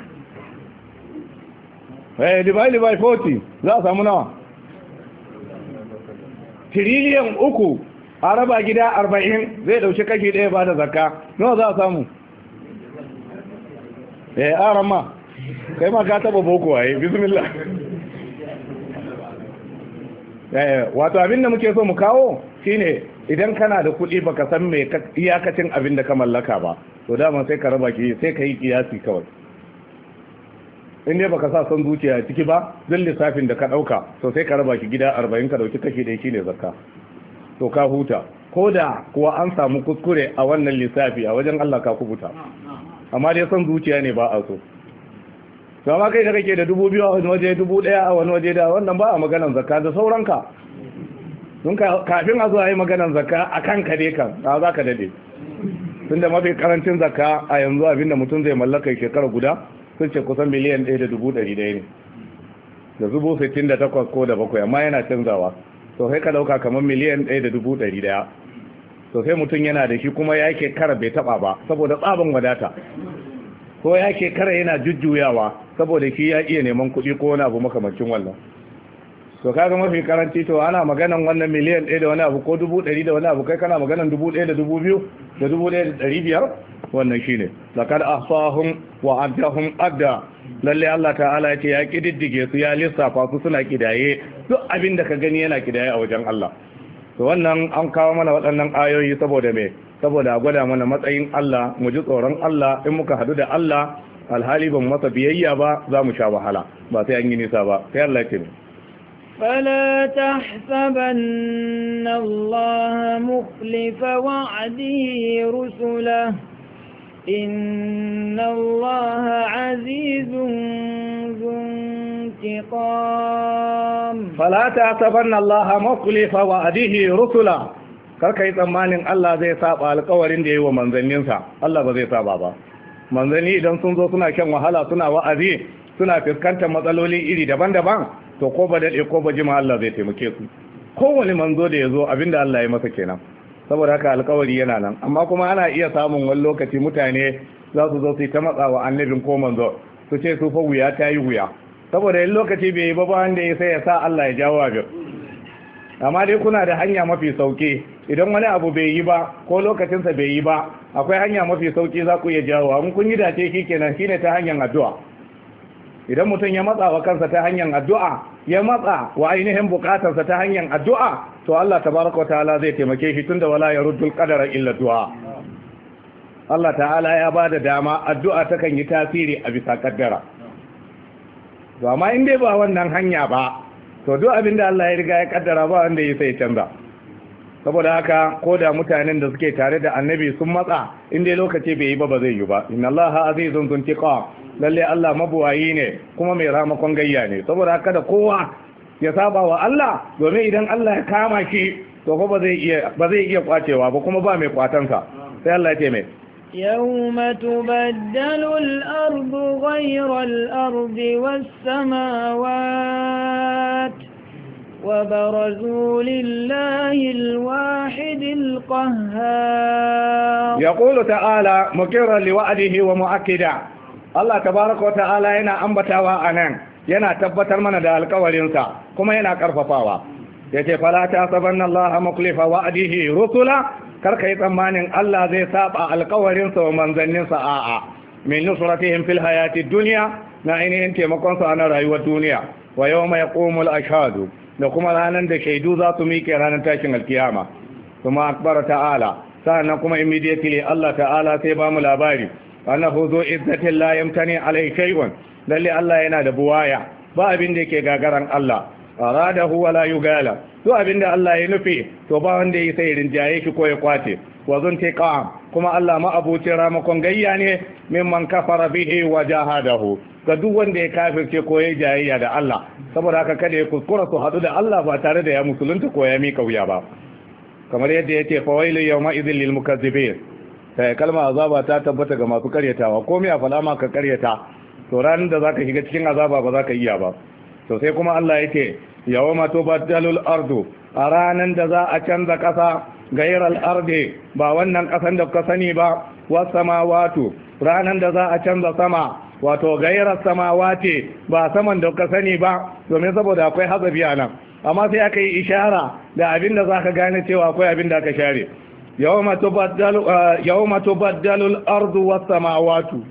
eh divided by forty za a samu nawa tiriliyan uku a raba gida arba'in zai dauki kashi ɗaya ba da zakka nawa za a samu eh arama kai ma ka taba boko waye bismillah eh wato abinda muke so mu kawo shine idan kana da kuɗi baka san me iyakacin abin da ka mallaka ba to dama sai ka raba ki sai ka yi kiyasi kawai in dai baka sa son zuciya ciki ba zan lissafin da ka dauka to sai ka raba ki gida arba'in ka dauki kashi ɗaya shine zakka to ka huta ko da kuwa an samu kuskure a wannan lissafi a wajen Allah ka kubuta amma dai son zuciya ne ba a so to amma kai da kake da dubu biyu a wani waje dubu ɗaya a wani waje da wannan ba a maganan zakka da sauranka don kafin a zo a yi maganan zakka a kan ka dai kan a za ka dade tunda mafi karancin zakka a yanzu abinda mutum zai mallaka shekara guda sun ce kusan miliyan ɗaya da dubu ɗari ɗaya ne da zubo sittin da takwas ko da bakwai amma yana canzawa to sai ka ɗauka kamar miliyan ɗaya da dubu ɗari ɗaya to sai mutum yana da shi kuma ya ke kara bai taɓa ba saboda tsaban wadata ko ya ke kara yana jujjuyawa saboda shi ya iya neman kuɗi ko wani abu makamancin wannan to kaga mafi karanci to ana maganan wannan miliyan ɗaya da wani abu ko dubu ɗari da wani abu kai kana maganan dubu ɗaya da dubu biyu da dubu ɗaya da ɗari biyar wannan shine laqad ahsahum wa addahum adda lalle Allah ta'ala ya ce ya kididdige su ya lissafa su suna kidaye duk abin da ka gani yana kidaye a wajen Allah to wannan an kawo mana waɗannan ayoyi saboda me saboda a gwada mana matsayin Allah mu ji tsoron Allah in muka hadu da Allah alhali ban masa biyayya ba za mu sha wahala ba sai an yi nisa ba sai Allah ya ce فلا تحسبن الله مخلف وعده رسله إن الله عزيز ذو انتقام فلا تحسبن الله مخلف وعده رسله karka yi tsammanin Allah zai saba alƙawarin da yayi wa manzanninsa Allah ba zai saba ba manzanni idan sun zo suna shan wahala suna wa'azi suna fuskantar matsaloli iri daban-daban to ko ba daɗe ko ba jima Allah zai taimake su kowane manzo da ya zo abinda Allah ya masa kenan saboda haka alkawari yana nan amma kuma ana iya samun wani lokaci mutane za su zo su ta matsawa annabin ko manzo su ce su fa wuya ta yi wuya saboda yin lokaci bai yi ba wanda ya sai ya sa Allah ya jawo abin amma dai kuna da hanya mafi sauki idan wani abu bai yi ba ko lokacinsa bai yi ba akwai hanya mafi sauki za ku iya jawo mun kun yi dace shi kenan shine ta hanyar addu'a idan mutum ya matsa wa kansa ta hanyar addu'a ya matsa wa ainihin bukatarsa ta hanyar addu'a to Allah tabaraka ta'ala zai taimake shi tunda wala yaruddul qadara illa du'a Allah ta'ala ya bada dama addu'a takan yi tasiri a bisa kaddara to amma in dai ba wannan hanya ba to duk abin da Allah ya riga ya kaddara ba wanda ya sai canza saboda haka ko da mutanen da suke tare da annabi sun matsa in dai lokaci bai yi ba ba zai yi ba inna allaha azizun zuntiqa lalle Allah mabuwayi ne kuma mai ramakon gayya ne saboda haka da kowa ya saba wa Allah domin idan Allah ya kama shi to fa ba zai iya ba zai iya kwacewa ba kuma ba mai kwatansa sai Allah ya ce mai يوم تبدل الأرض غير الأرض والسماوات وبرزوا لله الواحد القهار يقول تعالى مقرا لوعده ومؤكدا الله تبارك وتعالى yana ambatawa anan yana tabbatar mana da alƙawarinsa kuma yana karfafawa yace fala ta sabanna Allah mukhlifa wa'dihi rusula karka yi tsammanin Allah zai saba alƙawarinsa wa manzanninsa a'a min nusratihim fil hayati dunya na ainihin taimakon su a rayuwar duniya wa yawma yaqumul ashhadu da kuma ranar da shaidu za su miƙe ranar tashin alkiyama kuma akbar ta'ala sannan kuma immediately Allah ta'ala sai ba mu labari annahu zu izzatin la yamtani alai shay'un lalle Allah yana da buwaya ba abin da yake gagaran Allah aradahu wala yugala to abin da Allah ya nufi to ba wanda ya sai rinjaye shi ko ya kwace wa zuntiqam kuma Allah ma abucin ramakon gayya ne mimman kafara bihi wa jahadahu ga duk wanda ya kafirce ko ya jayayya da Allah saboda haka kada ya kuskura su hadu da Allah ba tare da ya musulunta ko ya mika wuya ba kamar yadda yake fa wailu yawma idhil lil mukazzibin sai kalma azaba ta tabbata ga masu karyatawa ko me a fada ma ka karyata to ranar da zaka shiga cikin azaba ba zaka iya ba to sai kuma Allah yake yawma tubaddalul ardu a ranar da za a canza kasa gairal ardi ba wannan kasan da ka sani ba was samawatu ranar da za a canza sama wato gairar samawati ba saman da ka sani ba domin saboda akwai hazabi a nan amma sai aka yi ishara da abin da za ka gane cewa akwai abin da aka share yawma tubaddalu yawma tubaddalu al-ardu was samawati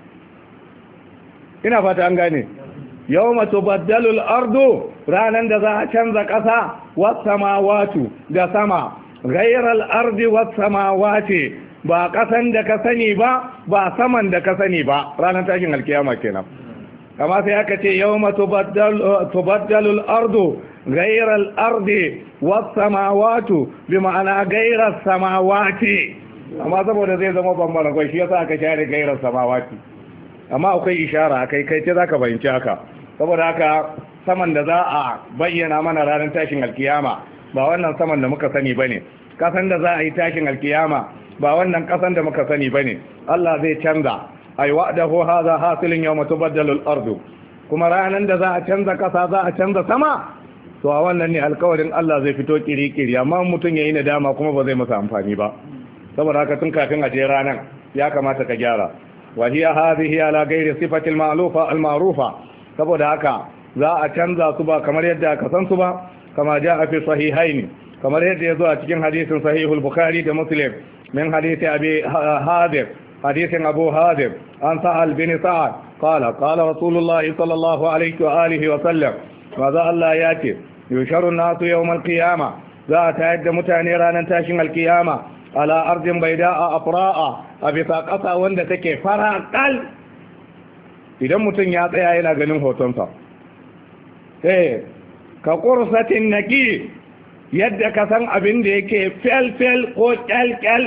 ina fata an gane yawma tubaddalu al-ardu ranan da za a canza kasa was samawati da sama gairar ardi was samawati ba kasan da ka sani ba ba saman da ka sani ba ranar tashin alkiyama kenan kama sai aka ce yawma tubaddalu al-ardu ghayra al-ardi was-samawati bi ma'ana ghayra as-samawati amma saboda zai zama bambara kai shi yasa aka share ghayra as-samawati amma akwai ishara akai kai ce zaka bayyana haka saboda haka saman da za a bayyana mana ranar tashin alkiyama ba wannan saman da muka sani bane kasan da za a yi tashin alkiyama ba wannan kasan da muka sani bane Allah zai canza ay wa'dahu hadha hasilun yawma tubaddalu al-ardu kuma ranan da za a canza kasa za a canza sama to a wannan ne alkawarin Allah zai fito kiri-kiri amma mutum yayi nadama kuma ba zai masa amfani ba saboda haka tun kafin a je ranan ya kamata ka gyara wa hiya hadhihi ala ghairi sifati al-ma'lufa al-ma'rufa saboda haka za a canza su ba kamar yadda ka san su ba kama jaa fi sahihaini kamar yadda yazo a cikin hadisin sahihul bukhari da muslim min hadisi abi hadir hadisin abu hadir an sa'al bin sa'ad qala qala rasulullah sallallahu alaihi wa alihi wa sallam maza Allah ya ce yusharu nasu yawm al-qiyama za ta yadda mutane ranar tashin al-qiyama ala ardin bayda'a afra'a a bisa kasa wanda take fara kal idan mutum ya tsaya yana ganin hotonsa eh ka qursatin naki yadda ka san abin da yake fel-fel ko kyal-kyal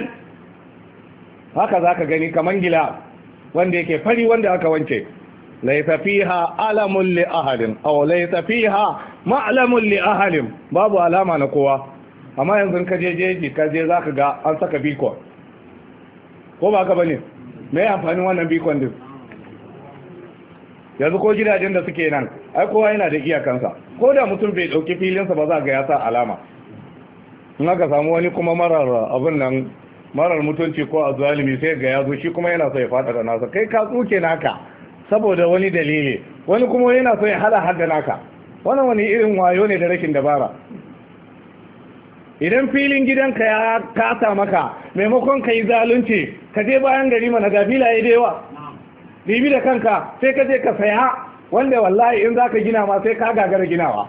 haka za ka gani kaman gila wanda yake fari wanda aka wance laisa fiha alamun li ahadin aw laisa fiha ma'lamun li ahadin babu alama na kowa amma yanzu ka je jeji ka je zaka ga an saka bikon ko ba ka bane me amfanin wannan bikon din yanzu ko gidajen da suke nan ai kowa yana da iyakansa ko da mutum bai dauki filinsa ba za ga ya sa alama in aka samu wani kuma marar abin nan marar mutunci ko a zalimi sai ga yazo shi kuma yana so ya fada da nasa kai ka tsuke naka saboda wani dalili wani kuma yana so ya hada hadda naka wannan wani irin wayo ne da rashin dabara idan filin gidanka ya kasa maka maimakon ka yi zalunci ka je bayan gari mana ga filaye da yawa bibi da kanka sai ka je ka saya wanda wallahi in zaka gina ma sai ka gagara ginawa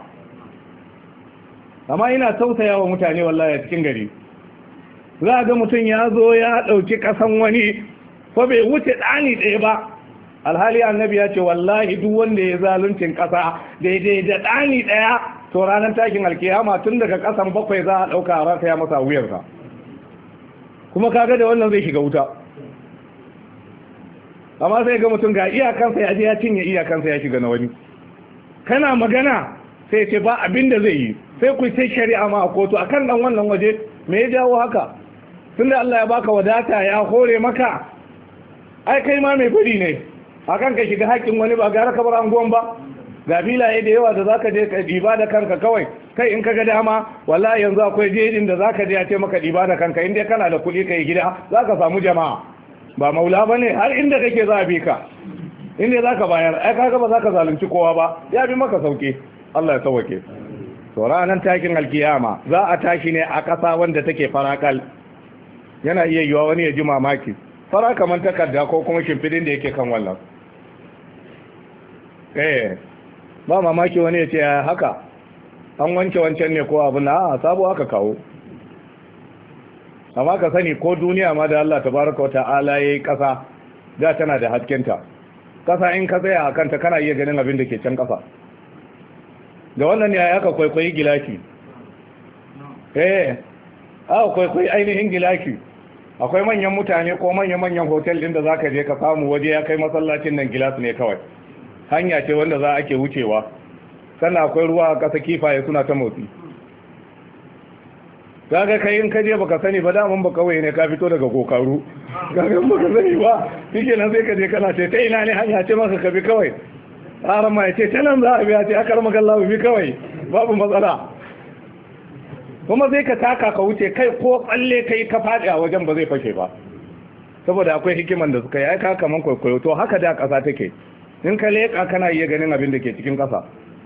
amma ina tausaya wa mutane wallahi a cikin gari za ga mutum ya zo ya ɗauki ƙasan wani ko bai wuce ɗani ɗaya ba alhali annabi ya ce wallahi duk wanda ya zaluncin ƙasa daidai da ɗani ɗaya to ranar takin alkiyama tun daga ƙasan bakwai za a ɗauka a rataya masa wuyarsa kuma kaga da wannan zai shiga wuta amma sai ga mutum ga iyakansa ya je ya cinye iyakansa ya shiga na wani kana magana sai ce ba abin da zai yi sai ku sai shari'a ma a kotu akan dan wannan waje me ya jawo haka tunda Allah ya baka wadata ya hore maka ai kai ma mai kudi ne akan ka shiga haƙin wani ba gara ka bar anguwan ba ga filaye da yawa da zaka je ka diba da kanka kawai kai in ka ga dama wallahi yanzu akwai jejin da zaka je ya ce maka diba da kanka in dai kana da kuɗi kai gida zaka samu jama'a ba maula bane har inda kake za a bi ka inda zaka bayar ai kaga ba zaka zalunci kowa ba ya bi maka sauke Allah ya sauke to ranar takin alkiyama za a tashi ne a ƙasa wanda take farakal yana iya yiwa wani ya ji mamaki fara kamar takarda ko kuma shimfidin da yake kan wallan eh ba mamaki wani ya ce haka an wanke wancan ne ko abu na a sabo aka kawo amma ka sani ko duniya ma da Allah tabaraka wata'ala yayi ƙasa da tana da haskenta ƙasa in ka tsaya a kanta kana iya ganin abin da ke can ƙasa da wannan ne aka kwaikwayi gilashi eh aka kwaikwayi ainihin gilashi akwai manyan mutane ko manyan-manyan hotel din da zaka je ka samu waje ya kai masallacin nan gilas ne kawai hanya ce wanda za a ke wucewa sannan akwai ruwa a ƙasa kifaye suna ta motsi kaga kai in kaje baka sani ba daman ba kawai ne ka fito daga kokaru kaga baka sani ba shike nan sai ka je kana ce ta ina ne hanya ce maka ka bi kawai tsaran ma ya ce ta nan za a biya ce akar maka Allah bi kawai babu matsala kuma sai ka taka ka wuce kai ko tsalle kai ka faɗi a wajen ba zai fashe ba saboda akwai hikiman da suka yi aika kaman kwaikwayo to haka da ƙasa take in ka leƙa kana iya ganin abin da ke cikin ƙasa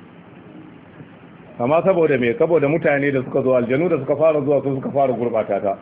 amma saboda me saboda mutane da suka zo aljanu da suka fara zuwa su suka fara gurbata ta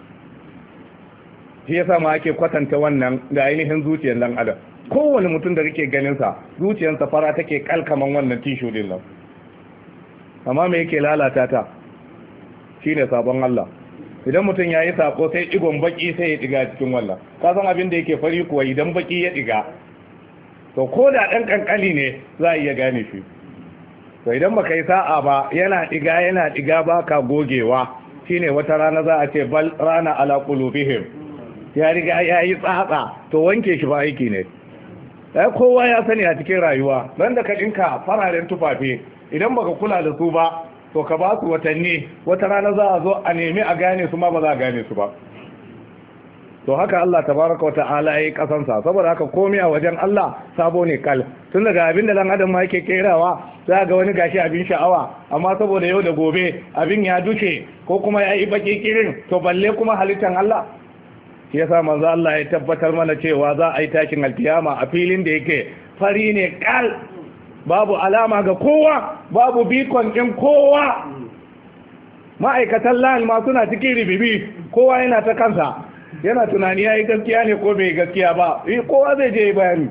shi yasa ma ake kwatanta wannan da ainihin zuciyar dan adam kowane mutum da kake ganin sa zuciyarsa fara take kalkaman wannan tishu din nan amma me yake lalata ta shine sabon Allah idan mutum yayi sako sai digon baki sai ya diga cikin wannan ka san abin da yake fari kuwa idan baki ya diga to ko da dan kankali ne za a iya gane shi to idan baka yi sa'a ba yana diga yana diga baka gogewa shine wata rana za a ce bal rana ala qulubihim ya riga yayi tsatsa to wanke shi ba aiki ne sai kowa ya sani a cikin rayuwa dan da ka dinka fararen tufafe idan baka kula da su ba to ka ba su watanni wata rana za a zo a nemi a gane su ma ba za a gane su ba to haka Allah tabaraka wata'ala yayi kasansa saboda haka komai a wajen Allah sabo ne kal tun daga abin da dan adam ma yake kerawa za ga wani gashi abin sha'awa amma saboda yau da gobe abin ya duce ko kuma ya yi baki kirin to balle kuma halittan Allah shi yasa manzo Allah ya tabbatar mana cewa za a yi takin alkiyama a filin da yake fari ne kal babu alama ga kowa babu bikon din kowa ma'aikatan lan ma suna cikin ribibi kowa yana ta kansa yana tunani ya yi gaskiya ne ko bai gaskiya ba kowa zai je bayani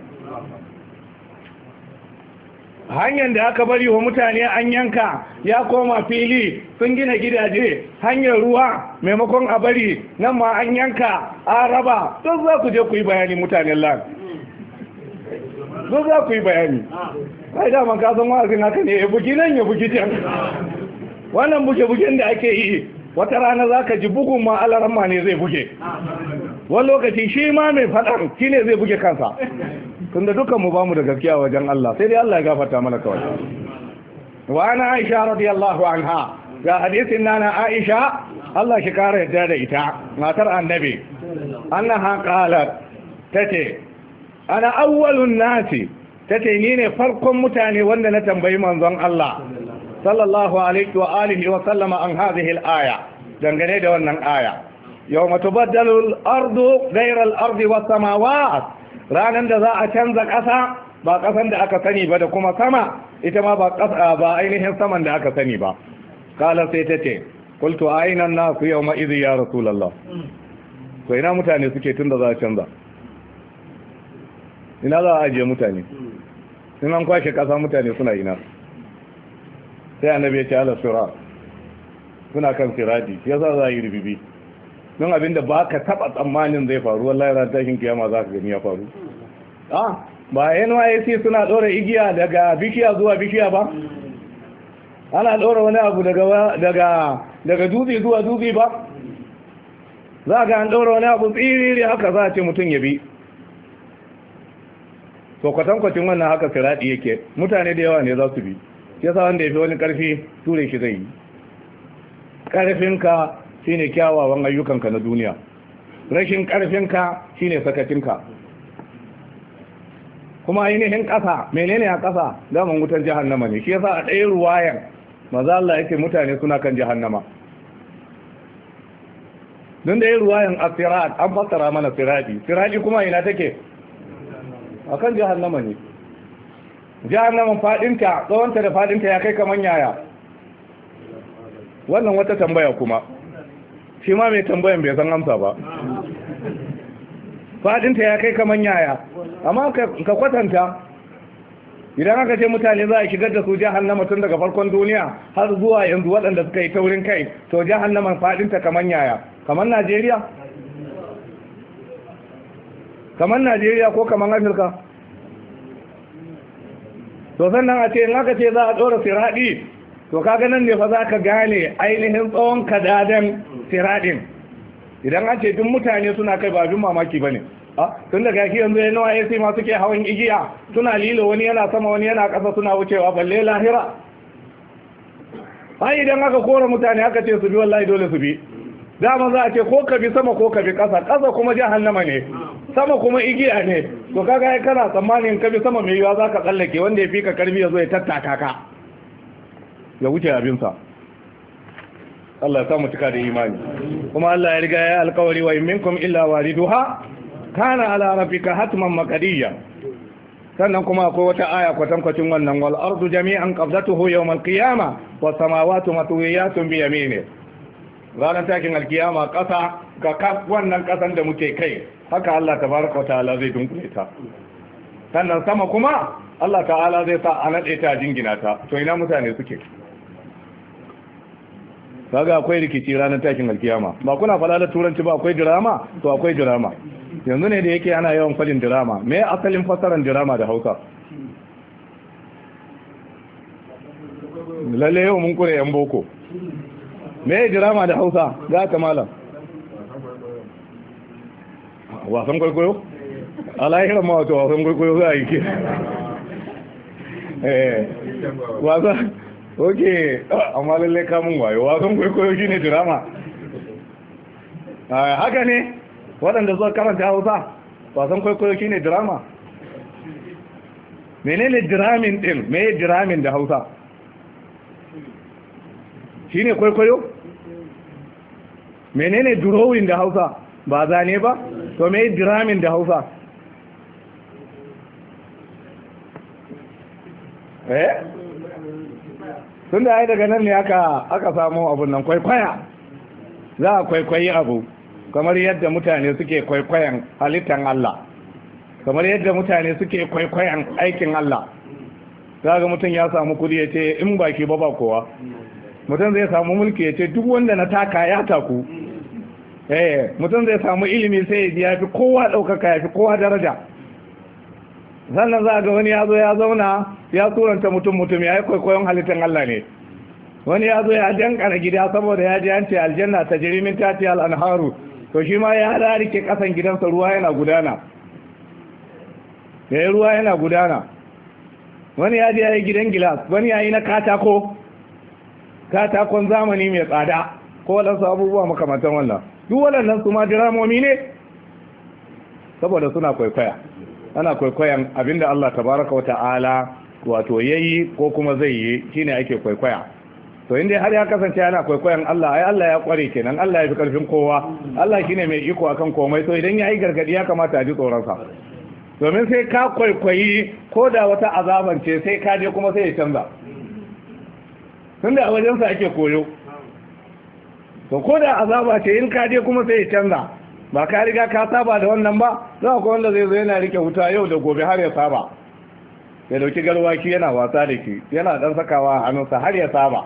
hanyar da aka bari wa mutane an yanka ya koma fili sun gina gidaje hanyar ruwa maimakon a bari nan ma an yanka an raba duk za ku je ku yi bayani mutanen lan duk za ku yi bayani kai daman kasan wa'azin haka ne ya bugi nan ya bugi can wannan buge-bugen da ake yi wata rana za ka ji bugun ma alarama ne zai buge wani lokaci shi ma mai faɗan shi ne zai buge kansa tun da dukanmu ba mu da gaskiya wajen Allah sai dai Allah ya gafarta mana kawai wa ana aisha radiyallahu anha ga hadisin nana aisha Allah shi kara yadda da ita matar annabi annaha qalat tace ana awwalun nasi tace ni ne farkon mutane wanda na tambayi manzon Allah sallallahu alaihi wa alihi wa sallama an hadhihi al-aya dangane da wannan aya yawma tubaddalu al-ardu ghayra al-ardi was samawat ranan da za a canza ƙasa ba ƙasan da aka sani ba da kuma sama ita ma ba ƙasa ba ainihin saman da aka sani ba kala sai tace qultu ayna an-nas yawma idhi ya rasulullah to ina mutane suke tunda za a canza ina za a ajiye mutane in an kwashe ƙasa mutane suna ina sai annabi ya ce ala sura suna kan siradi ya za za yi ribibi don abinda ba ka taba tsammanin zai faru wallahi ran tashin kiyama za ka gani ya faru ah ba N Y C suna dora igiya daga bishiya zuwa bishiya ba ana dora wani abu daga daga daga dutse zuwa dutse ba za ga an dora wani abu tsiriri haka za a ce mutum ya bi to kwatankwacin wannan haka siradi yake mutane da yawa ne za su bi yasa wanda ya fi wani ƙarfi ture shi zai yi ƙarfinka shi ne kyawawan ayyukanka na duniya rashin ƙarfinka shi ne sakacinka kuma ainihin ƙasa menene a ƙasa daman wutar jahannama ne shi yasa a ɗaya ruwayan maza Allah yake mutane suna kan jahannama don da ya ruwayan a sirat an fassara mana sirati sirati kuma ina take a kan jahannama ne jahannamin fadinta tsawonta da fadinta ya kai kaman yaya wannan wata tambaya kuma shi ma mai tambayan bai san amsa ba fadinta ya kai kaman yaya amma ka kwatanta idan aka ce mutane za a shigar da su jahannama tun daga farkon duniya har zuwa yanzu waɗanda suka yi taurin kai to jahannaman fadinta kaman yaya kaman Najeriya kaman Najeriya ko kaman Afirka to sannan a ce in aka ce za a ɗora siraɗi to kaga nan ne fa za ka gane ainihin tsawon kadadan siraɗin idan an ce duk mutane suna kai ba abin mamaki ba ne a tun daga ki yanzu yana A C ma suke hawan igiya suna lilo wani yana sama wani yana ƙasa suna wucewa balle lahira. ai idan aka kora mutane aka ce su bi wallahi dole su bi, dama za a ce ko ka bi sama ko ka bi ƙasa, ƙasa kuma jahannama ne, sama kuma igiya ne, to kaga ai kana tsammanin ka bi sama mai yiwa za ka tsallake wanda ya fi ka karbi ya zo ya tattaka ka ya wuce abinsa. Allah ya samu cika da imani. Kuma Allah ya riga ya alkawari wa in minkum illa wariduha kana ala rabbika hatman maqdiya. Sannan kuma akwai wata aya kwatankwacin wannan, wal ardu jami'an qabdatuhu yawm al-qiyamah was samawati matwiyatun bi yaminihi. Ranar takin alkiyama kasa ga wannan kasan da muke kai haka Allah tabaraka wa ta'ala zai dunkule ta. Sannan sama kuma Allah ta'ala zai sa a nade ta jingina ta. To ina mutane suke? Kaga akwai rikici ranar takin alkiyama. Ba kuna fada da turanci ba akwai drama? To akwai drama. Yanzu ne da yake ana yawan falin drama. Me asalin fasaran drama da Hausa? Lalle yau mun kure yan boko. Me drama da Hausa? Ga ta malam. Wasan kwaikwayo? Alahiran ma wato wasan kwaikwayo za a yi ke. Eh, wasan oke, amma lalle kamun wayo wasan kwaikwayo shi ne drama. Haka ne waɗanda zuwa karanta Hausa wasan kwaikwayo shi ne drama. menene diramin ɗin? me diramin da Hausa? shi ne kwaikwayo? menene drawing da Hausa? ba zane ba? to me diramin da Hausa? eh tun da ai daga nan ne aka aka samu abun nan kwaikwaya, za a kwaikwayi abu kamar yadda mutane suke kwaikwayan halittan Allah, kamar yadda mutane suke kwaikwayan aikin Allah. za ga mutum ya samu kudi ya ce in baki ba ba kowa, mutum zai samu mulki ya ce duk wanda na taka ya taku, eh mutum zai samu ilimi sai ya fi kowa ɗaukaka ya fi kowa daraja. sannan za ga wani ya zo ya zauna ya turanta mutum mutum ya yi kwaikwayon halittar Allah ne. wani ya zo ya dankara gida saboda ya ji an ce aljanna ta jirimin tati al'anharu, to shi ma ya rarike kasan gidansa ruwa yana gudana, ya yi ruwa yana gudana. wani ya ji ya yi gidan gilas, wani ya yi na katako, katakon zamani mai tsada ko waɗansu abubuwa makamantan wannan. duk waɗannan su ma diramomi ne saboda suna kwaikwaya, ana kwaikwayan abinda Allah tabaraka wata'ala wato yayi ko kuma zai yi, shine ake kwaikwaya. to inda har ya kasance ana kwaikwayan Allah, ai Allah ya kware kenan, Allah ya fi karfin kowa, Allah shine mai iko akan komai. to idan yayi gargadi ya kamata a ji tsoron sa, domin sai ka kwaikwayi ko da wata azaban ce sai ka je kuma sai ya canza, tunda a wajen sa ake koyo. to ko da azaba ce in ka je kuma sai ya canza, ba ka riga ka saba da wannan ba. za ku wanda zai zo yana rike wuta yau da gobe har ya saba, ya dauki garwaki yana wasa da shi, yana dan sakawa a hannunsa har ya saba.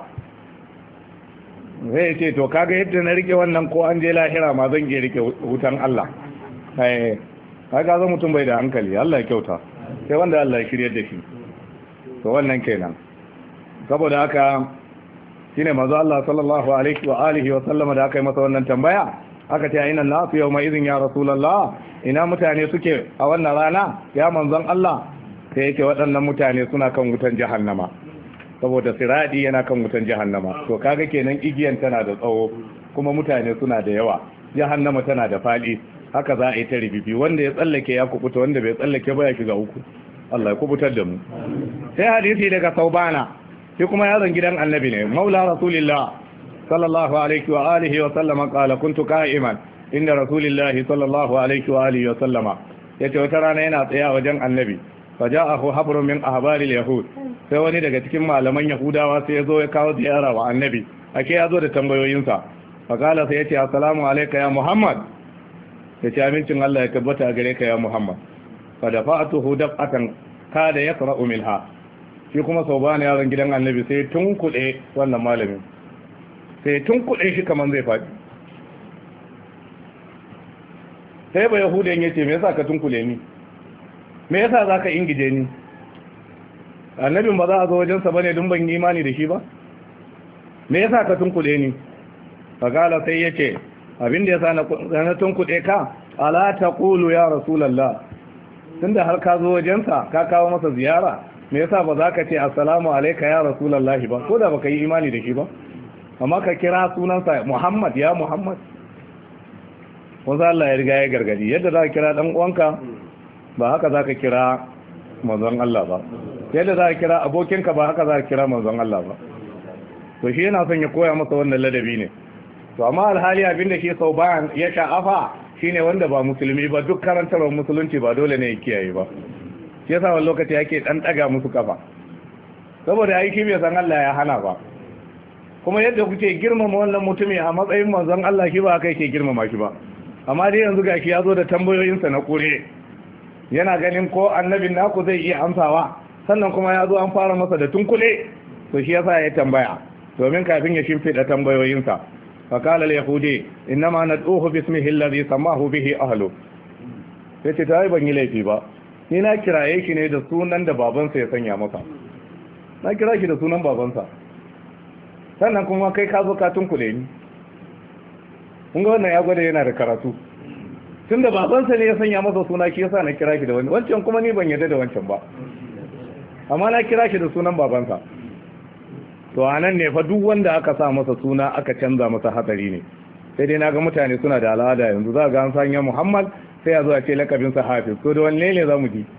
zai ce to kaga yadda na rike wannan ko an je lahira ma zan iya rike wutan Allah. eh kaga zo mutum bai da hankali, Allah ya kyauta, sai wanda Allah ya shirye da shi. to wannan kenan. saboda haka shine manzo Allah sallallahu alaihi wa alihi wa sallama da aka yi masa wannan tambaya, aka ce ina nasu yau mai izin ya Rasulullah, ina mutane suke a wannan rana ya manzon Allah? sai yake waɗannan mutane suna kan wutan jahannama, saboda siradi yana kan wutan jahannama. to kaga kenan igiyan tana da tsawo kuma mutane suna da yawa, jahannama tana da fadi, haka za a yi ta ribibi, wanda ya tsallake ya kubuta, wanda bai tsallake ba ya shiga uku. Allah ya kubutar da mu. sai hadisi daga Saubana, shi kuma yaron gidan annabi ne, maula rasulillah sallallahu alaihi wa alihi wa sallama, qala kuntu qa'iman inda rasulillahi sallallahu alaihi wa alihi wa sallama. yace wata rana yana tsaya wajen annabi, faja'ahu habrun min ahbaril yahud, sai wani daga cikin malaman yahudawa sai yazo ya kawo ziyara wa annabi, ake yazo da tambayoyinsa. faqala sai yace assalamu alayka ya muhammad, yace amincin Allah ya tabbata gare ka ya muhammad. fa dafa'atuhu daf'atan kada yaqra'u minha, shi kuma Saubana yaron gidan annabi sai tunkuɗe wannan malamin, sai tunkuɗe shi kaman zai faɗi. sai ba yahudan yace me yasa ka tunkule ni, me yasa za ka ingije ni? annabin ba za a zo wajensa ba ne don ban imani da shi ba? me yasa ka tunkule ni? fagala sai ya ce abinda ya sa na tunkuɗe ka ala taqulu ya rasulullah tunda har ka zo wajensa ka kawo masa ziyara me yasa ba za ka ce assalamu alayka ya rasulullah ba ko da baka yi imani da shi ba amma ka kira sunansa Muhammad ya Muhammad wanda Allah ya riga ya gargadi yadda za ka kira dan uwanka ba haka za ka kira manzon Allah ba yadda za ka kira abokinka ba haka za ka kira manzon Allah ba to shi yana son ya koya masa wannan ladabi ne to amma alhali abin da shi sau bayan ya sha'afa shine wanda ba musulmi ba duk karantarwar musulunci ba dole ne ya kiyaye ba shi yasa wani lokaci yake dan daga musu kafa saboda aiki bai san Allah ya hana ba kuma yadda kuke girmama wannan mutumi a matsayin manzon Allah shi ba kai ke girmama shi ba amma dai yanzu gashi ya zo da tambayoyinsa na kure yana ganin ko annabin naku zai iya amsawa sannan kuma ya zo an fara masa da tunkule to shi yasa ya tambaya domin kafin ya shimfida tambayoyinsa فقال اليهودي انما ندعوه باسمه الذي سماه به اهله yace tayi ban yi laifi ba ni na kiraye shi ne da sunan da babansa ya sanya masa na kira shi da sunan babansa sannan kuma kai ka zo ka tunkule ni kun ga wannan ya gwada yana da karatu tunda babansa ne ya sanya masa suna shi yasa na kira shi da wani wancan kuma ni ban yarda da wancan ba amma na kira shi da sunan babansa to anan ne fa duk wanda aka sa masa suna aka canza masa hatsari ne sai dai naga mutane suna da al'ada yanzu za ga an sanya Muhammad sai ya zo a ce lakabin sa Hafiz to da wanne ne zamu ji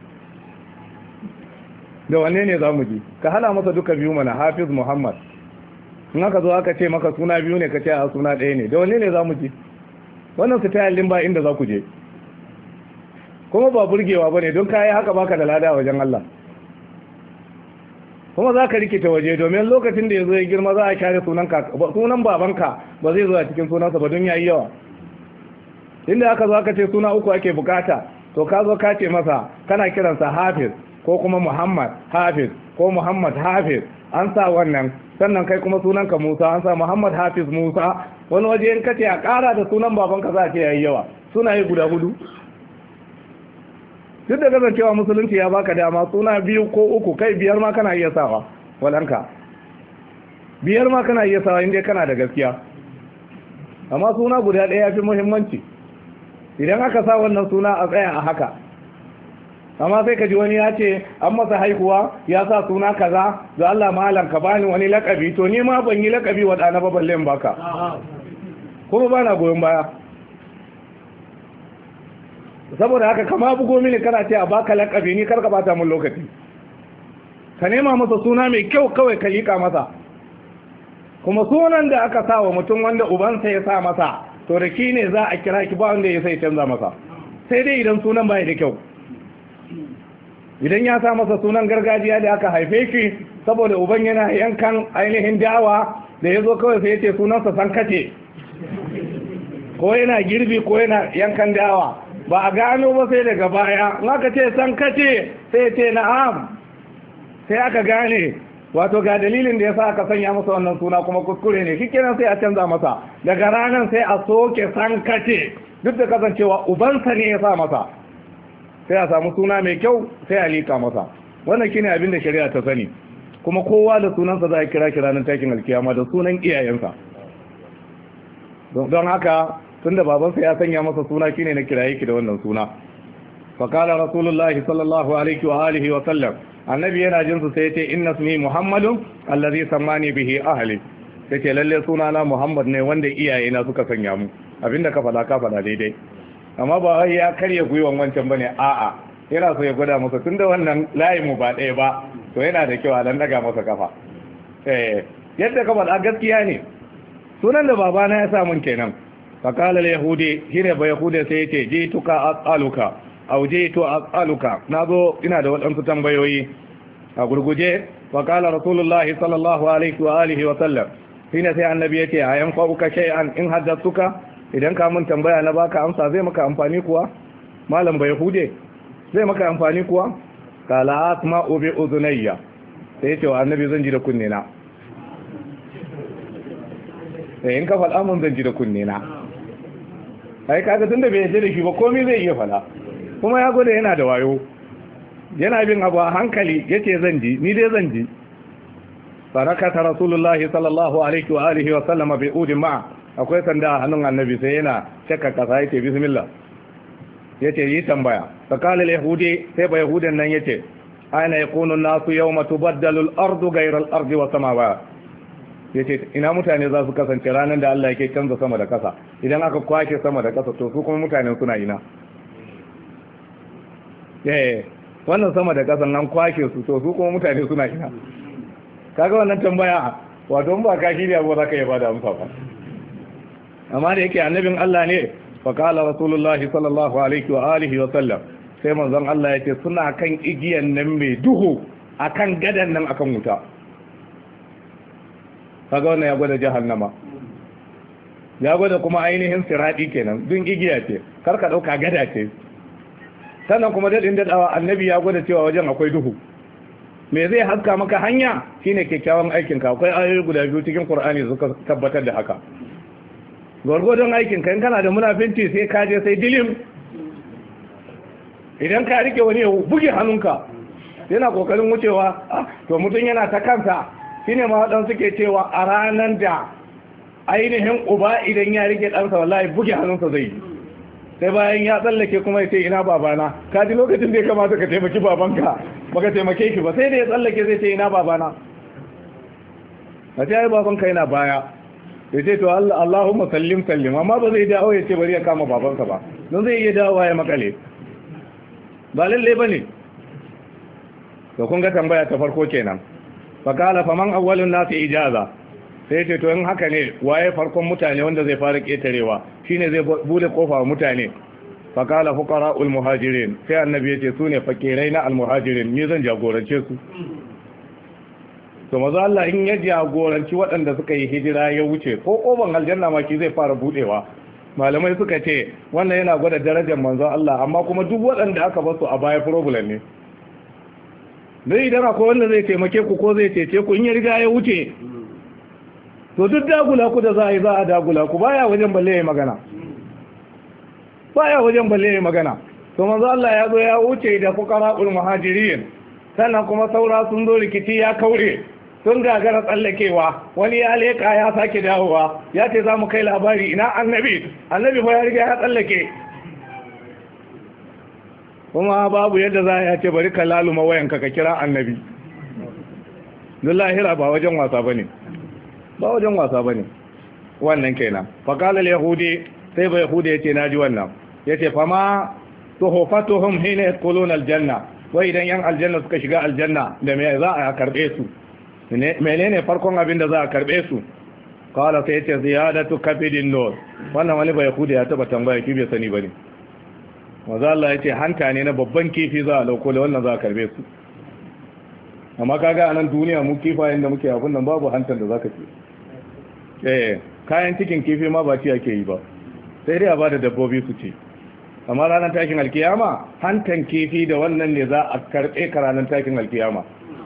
da wanne ne zamu ji ka hala masa duka biyu mana Hafiz Muhammad in aka zo aka ce maka suna biyu ne ka ce a suna ɗaya ne da wanne ne zamu ji wannan su tayallin ba inda za ku je kuma ba burgewa bane don kai haka baka da lada wajen Allah kuma za ka rikita waje domin lokacin da ya zo ya girma za a share sunan babanka ba zai zo a cikin sunansa ba don ya yi yawa inda aka zo aka ce suna uku ake bukata to ka zo ka ce masa kana kiransa Hafiz ko kuma Muhammad Hafiz ko Muhammad Hafiz an sa wannan sannan kai kuma sunanka Musa an sa Muhammad Hafiz Musa wani waje in kace a kara da sunan babanka za a ce yayi yawa sunaye guda hudu duk da kasancewa musulunci ya baka dama suna biyu ko uku kai biyar ma kana iya sawa walanka biyar ma kana iya sawa inda kana da gaskiya amma suna guda ɗaya ya fi muhimmanci idan aka sa wannan suna a tsaya a haka amma sai ka ji wani ya ce an masa haihuwa ya sa suna kaza da Allah malam ka bani wani lakabi to ni ma ban yi lakabi wa ɗana ba balle in baka kuma ba na goyon baya saboda haka kama bugo mini kana ce a baka lakabi ni karka bata mun lokaci ka nema masa suna mai kyau kawai ka lika masa kuma sunan da aka sa wa mutum wanda ubansa ya sa masa to da ki ne za a kira ki ba wanda ya sai canza masa sai dai idan sunan bai da kyau idan ya sa masa sunan gargajiya da aka haife ki saboda uban yana yankan ainihin dawa da ya zo kawai sai ya ce sunansa sankace ko yana girbi ko yana yankan dawa ba a gano ba sai daga baya in aka ce san kace sai ce na'am sai aka gane wato ga dalilin da yasa aka sanya masa wannan suna kuma kuskure ne shikenan sai a canza masa daga ranar sai a soke san kace duk da kasancewa ubansa ne ya sa masa sai a samu suna mai kyau sai a lika masa wannan shine abin da shari'a ta sani kuma kowa da sunansa za a kira shi ranar takin alkiyama da sunan iyayensa don haka tunda babansa ya sanya masa suna shine na kiraye ki da wannan suna fa qala rasulullahi sallallahu alaihi wa alihi wa sallam annabi yana jin su sai yace inna ismi muhammadun allazi sammani bihi ahli yace lalle suna na muhammad ne wanda iyaye na suka sanya mu abinda ka fada ka fada daidai amma ba wai ya karya gwiwan wancan bane a'a yana so ya gwada masa tunda wannan layi mu ba ɗaya ba to yana da kyau a dan daga masa kafa eh yadda ka fada gaskiya ne sunan da babana ya sa mun kenan فقال اليهودي هنا بيهودي سيتي جيتك أسألك أو جيت أسألك نظو إنا دول أنت تنبيوي أقول جي فقال رسول الله صلى الله عليه وآله وسلم هنا سيع النبي يتي أينفعك شيئا إن حدثتك إذن كان من تنبيع نباك أمسا زي مكا أمفاني كوا ما لم بيهودي زي مكا أمفاني كوا قال أسمع بأذني سيتي والنبي زنجي لكننا in ka faɗa mun zan ji da kunne na ai kaga tunda bai yarda da shi ba komai zai iya faɗa kuma ya gode yana da wayo yana bin abu a hankali yace zan ji ni dai zan ji barakata rasulullahi sallallahu alaihi wa alihi wa sallama bi udin ma akwai sanda a hannun annabi sai yana caka kasa yace bismillah yace yi tambaya faqala al-yahudi sai ba yahudan nan yace aina yakunu an-nasu yawma tubaddalu al-ardu ghayra al-ardi wa samawat yace ina mutane za su kasance ranar da Allah yake canza sama da kasa idan aka kwashe sama da kasa to su kuma mutanen suna ina eh wannan sama da kasan nan kwashe su to su kuma mutane suna ina kaga wannan tambaya wato ba ka shirya ba za ka yi ba da amsa ba amma da yake annabin Allah ne fa qala rasulullahi sallallahu alaihi wa alihi wa sallam sai manzon Allah yake suna kan igiyan nan mai duhu akan gadan nan akan wuta kaga wannan ya gwada jahannama ya gwada kuma ainihin siradi kenan dun igiya ce karka dauka gada ce sannan kuma dadin dadawa annabi ya gwada cewa wajen akwai duhu me zai haska maka hanya shine kyakkyawan aikin ka akwai ayoyi guda biyu cikin Qur'ani suka tabbatar da haka gurgurdon aikin ka in kana da munafinci sai ka je sai dilim idan ka rike wani ya buge hannunka yana kokarin wucewa to mutum yana ta kansa shine ma wadan suke cewa a ranar da ainihin uba idan ya rike ɗansa wallahi buge hannunsa zai yi sai bayan ya tsallake kuma ya ce ina babana ka ji lokacin da ya kamata ka taimaki babanka baka taimake shi ba sai da ya tsallake zai ce ina babana a ce ai babanka yana baya ya ce to Allahumma sallim sallim amma ba zai dawo ya ce bari ya kama babanka ba don zai iya dawowa ya makale ba lalle ba ne to kun ga tambaya ta farko kenan fakala faman awwalun nasi ijaza sai ce to in haka ne waye farkon mutane wanda zai fara ketarewa shine zai bude kofa wa mutane fakala fuqara'ul muhajirin sai annabi yace su ne fakirai na almuhajirin ni zan jagorance su to maza Allah in ya jagoranci waɗanda suka yi hijira ya wuce ko koban aljanna ma ki zai fara budewa malamai suka ce wannan yana gwada darajar manzo Allah amma kuma duk waɗanda aka basu a baya problem ne dai idan akwai wanda zai taimake ku ko zai cece ku in ya riga ya wuce to duk dagula ku da za a yi za a dagula ku baya wajen balle ya magana baya wajen balle ya magana to manzo Allah ya zo ya wuce da fuqara'ul muhajirin sannan kuma saura sun zo rikici ya kaure sun gagara tsallakewa wani ya leka ya sake dawowa ya ce za mu kai labari ina annabi annabi fa ya riga ya tsallake kuma babu yadda za ya ce bari ka laluma wayanka ka kira annabi lahira ba wajen wasa bane ba wajen wasa bane wannan kenan faqala al-yahudi sai ba yahudi yace naji wannan yace fama tuhufatuhum hina yadkhuluna al-janna wa idan yan aljanna suka shiga aljanna da me za a karbe su menene farkon abin da za a karbe su qala sai yace ziyadatu kabidin nur wannan wani ba yahudi ya taba tambaya ki bai sani bane maza Allah yace hanta ne na babban kifi za a lauko da wannan za a karbe su amma kaga anan duniya mu kifayen da muke abun nan babu hantan da zaka ci eh kayan cikin kifi ma ba ci ake yi ba sai dai a bada dabbobi su ci amma ranar takin alkiyama hantan kifi da wannan ne za a karbe ka ranar takin alkiyama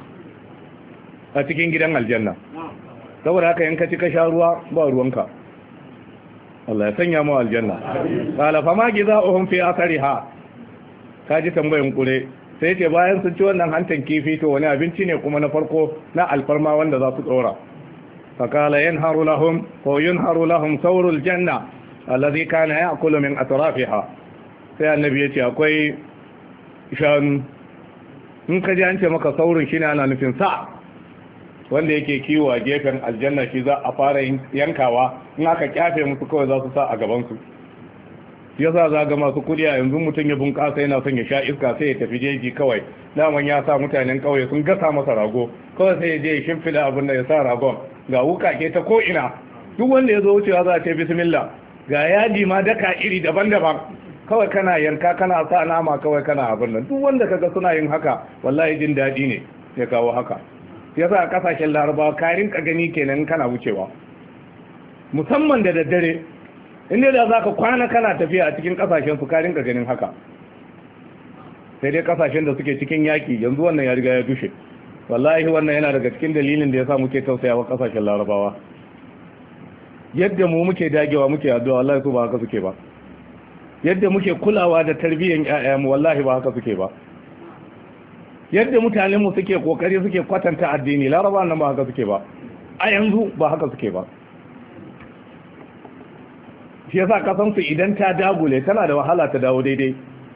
a cikin gidan aljanna saboda haka in ka ci ka sha ruwa ba ruwanka Allah ya sanya mu aljanna qala fa ma gizaa'uhum fi athariha kaji tambayin kure sai ce bayan sun ci wannan hantan kifi to wani abinci ne kuma na farko na alfarma wanda za su tsora fakala yanharu lahum ko yunharu lahum saurul janna alladhi kana ya'kulu min atrafiha sai annabi ya ce akwai shanu in ka ji an ce maka saurin shine ana nufin sa wanda yake kiwo a gefen aljanna shi za a fara yankawa in aka kyafe musu kawai za su sa a gaban su yasa za ga masu kudi a yanzu mutum ya bunƙasa yana son ya sha iska sai ya tafi jeji kawai daman ya sa mutanen kauye sun gasa masa rago kawai sai ya je ya shimfida abin da ya sa ragon ga wukake ta ko ina duk wanda ya zo wucewa za a ce bismillah ga yaji ma daka iri daban-daban kawai kana yanka kana sa nama kawai kana abin nan duk wanda kaga suna yin haka wallahi jin daɗi ne ya kawo haka yasa a kasashen larabawa ka rinka gani kenan kana wucewa musamman da daddare inda da za ka kwana kana tafiya a cikin kasashen su karin ka ganin haka sai dai kasashen da suke cikin yaki yanzu wannan ya riga ya dushe wallahi wannan yana daga cikin dalilin da ya sa muke tausayawa kasashen larabawa yadda mu muke dagewa muke addu'a wallahi su ba haka suke ba yadda muke kulawa da tarbiyyar ƴaƴanmu wallahi ba haka suke ba yadda mutanen mu suke kokari suke kwatanta addini larabawa nan ba haka suke ba a yanzu ba haka suke ba shi yasa kasan su idan ta dagule tana da wahala ta dawo daidai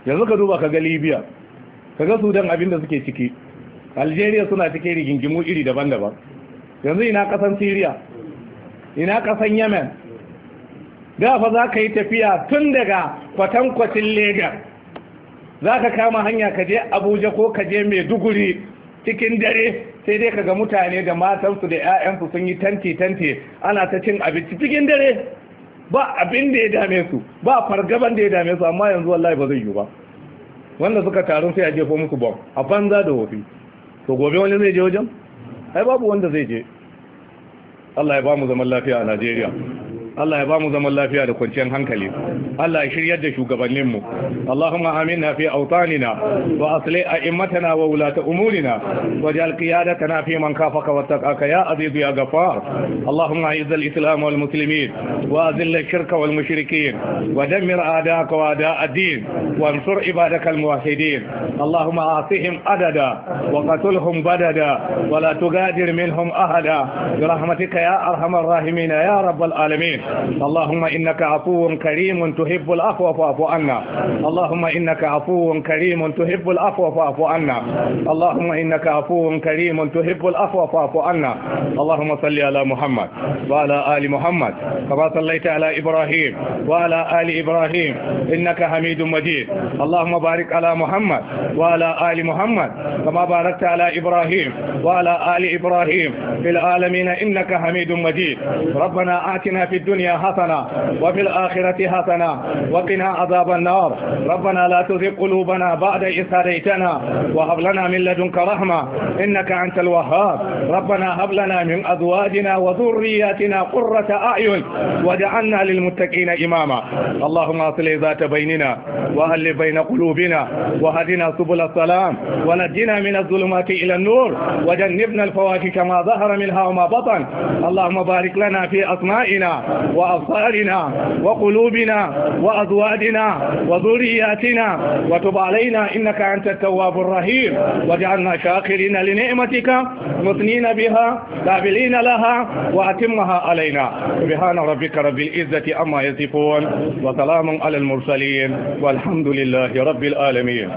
yanzu ka duba ka ga Libya ka ga Sudan abin da suke ciki, Algeria suna cikin rigingimu iri daban-daban, yanzu ina kasan Syria, ina kasan Yemen. Da fa za ka yi tafiya tun daga kwatankwacin Lagos, za ka kama hanya ka je Abuja ko ka je Maiduguri cikin dare, sai dai ka ga mutane da matansu da 'ya'yansu sun yi tanti-tanti ana ta cin abinci cikin dare, ba abin da ya dame su, ba fargaban da ya dame su. Amma yanzu wallahi ba zai yi ba, wanda suka taru sai a jefo musu bom a banza da wofi. To gobe wani zai je wajen? Ai babu wanda zai je. Allah ya ba mu zaman lafiya a Najeriya, Allah ya ba mu zaman lafiya da kwanciyar hankali, Allah ya shiryar da shugabanninmu. Allahumma aminna fi awtanina wa asli a'immatana wa ulata umurina waj'al qiyadatana fi man kafaka wattaqaka ya aziz ya ghafar. Allahumma a'izz al-islam wal muslimin wa azil ash-shirka wal mushrikeen wa dammir a'da'aka wa a'da' ad-din wansur ibadaka al-muwahhidin. Allahumma a'tihim adada wa qatulhum badada wa la tugadir minhum ahada bi rahmatika ya arhamar rahimin ya rabbal alamin. اللهم إنك عفو كريم تحب العفو فاعف عنا. اللهم إنك عفو كريم تحب العفو فاعف عنا. اللهم إنك عفو كريم تحب العفو فاعف عنا. اللهم صل على محمد وعلى آل محمد كما صليت على إبراهيم وعلى آل إبراهيم إنك حميد مجيد. اللهم بارك على محمد وعلى آل محمد كما باركت على إبراهيم وعلى آل إبراهيم في العالمين إنك حميد مجيد. ربنا آتنا في الدنيا حسنة وفي الآخرة حسنة وقنا عذاب النار. ربنا لا تزغ قلوبنا بعد إذ هديتنا وهب لنا من لدنك رحمة إنك أنت الوهاب. ربنا هب لنا من أزواجنا وذرياتنا قرة أعين واجعلنا للمتقين إماما. اللهم أصلح ذات بيننا وألف بين قلوبنا وهدنا سبل السلام ونجنا من الظلمات إلى النور وجنبنا الفواحش ما ظهر منها وما بطن. اللهم بارك لنا في أسمائنا وأبصارنا وقلوبنا وأزواجنا وذرياتنا وتب علينا إنك أنت التواب الرحيم واجعلنا شاكرين لنعمتك مثنين بها قابلين لها وأتمها علينا. سبحان ربك رب العزة عما يصفون وسلام على المرسلين والحمد لله رب العالمين.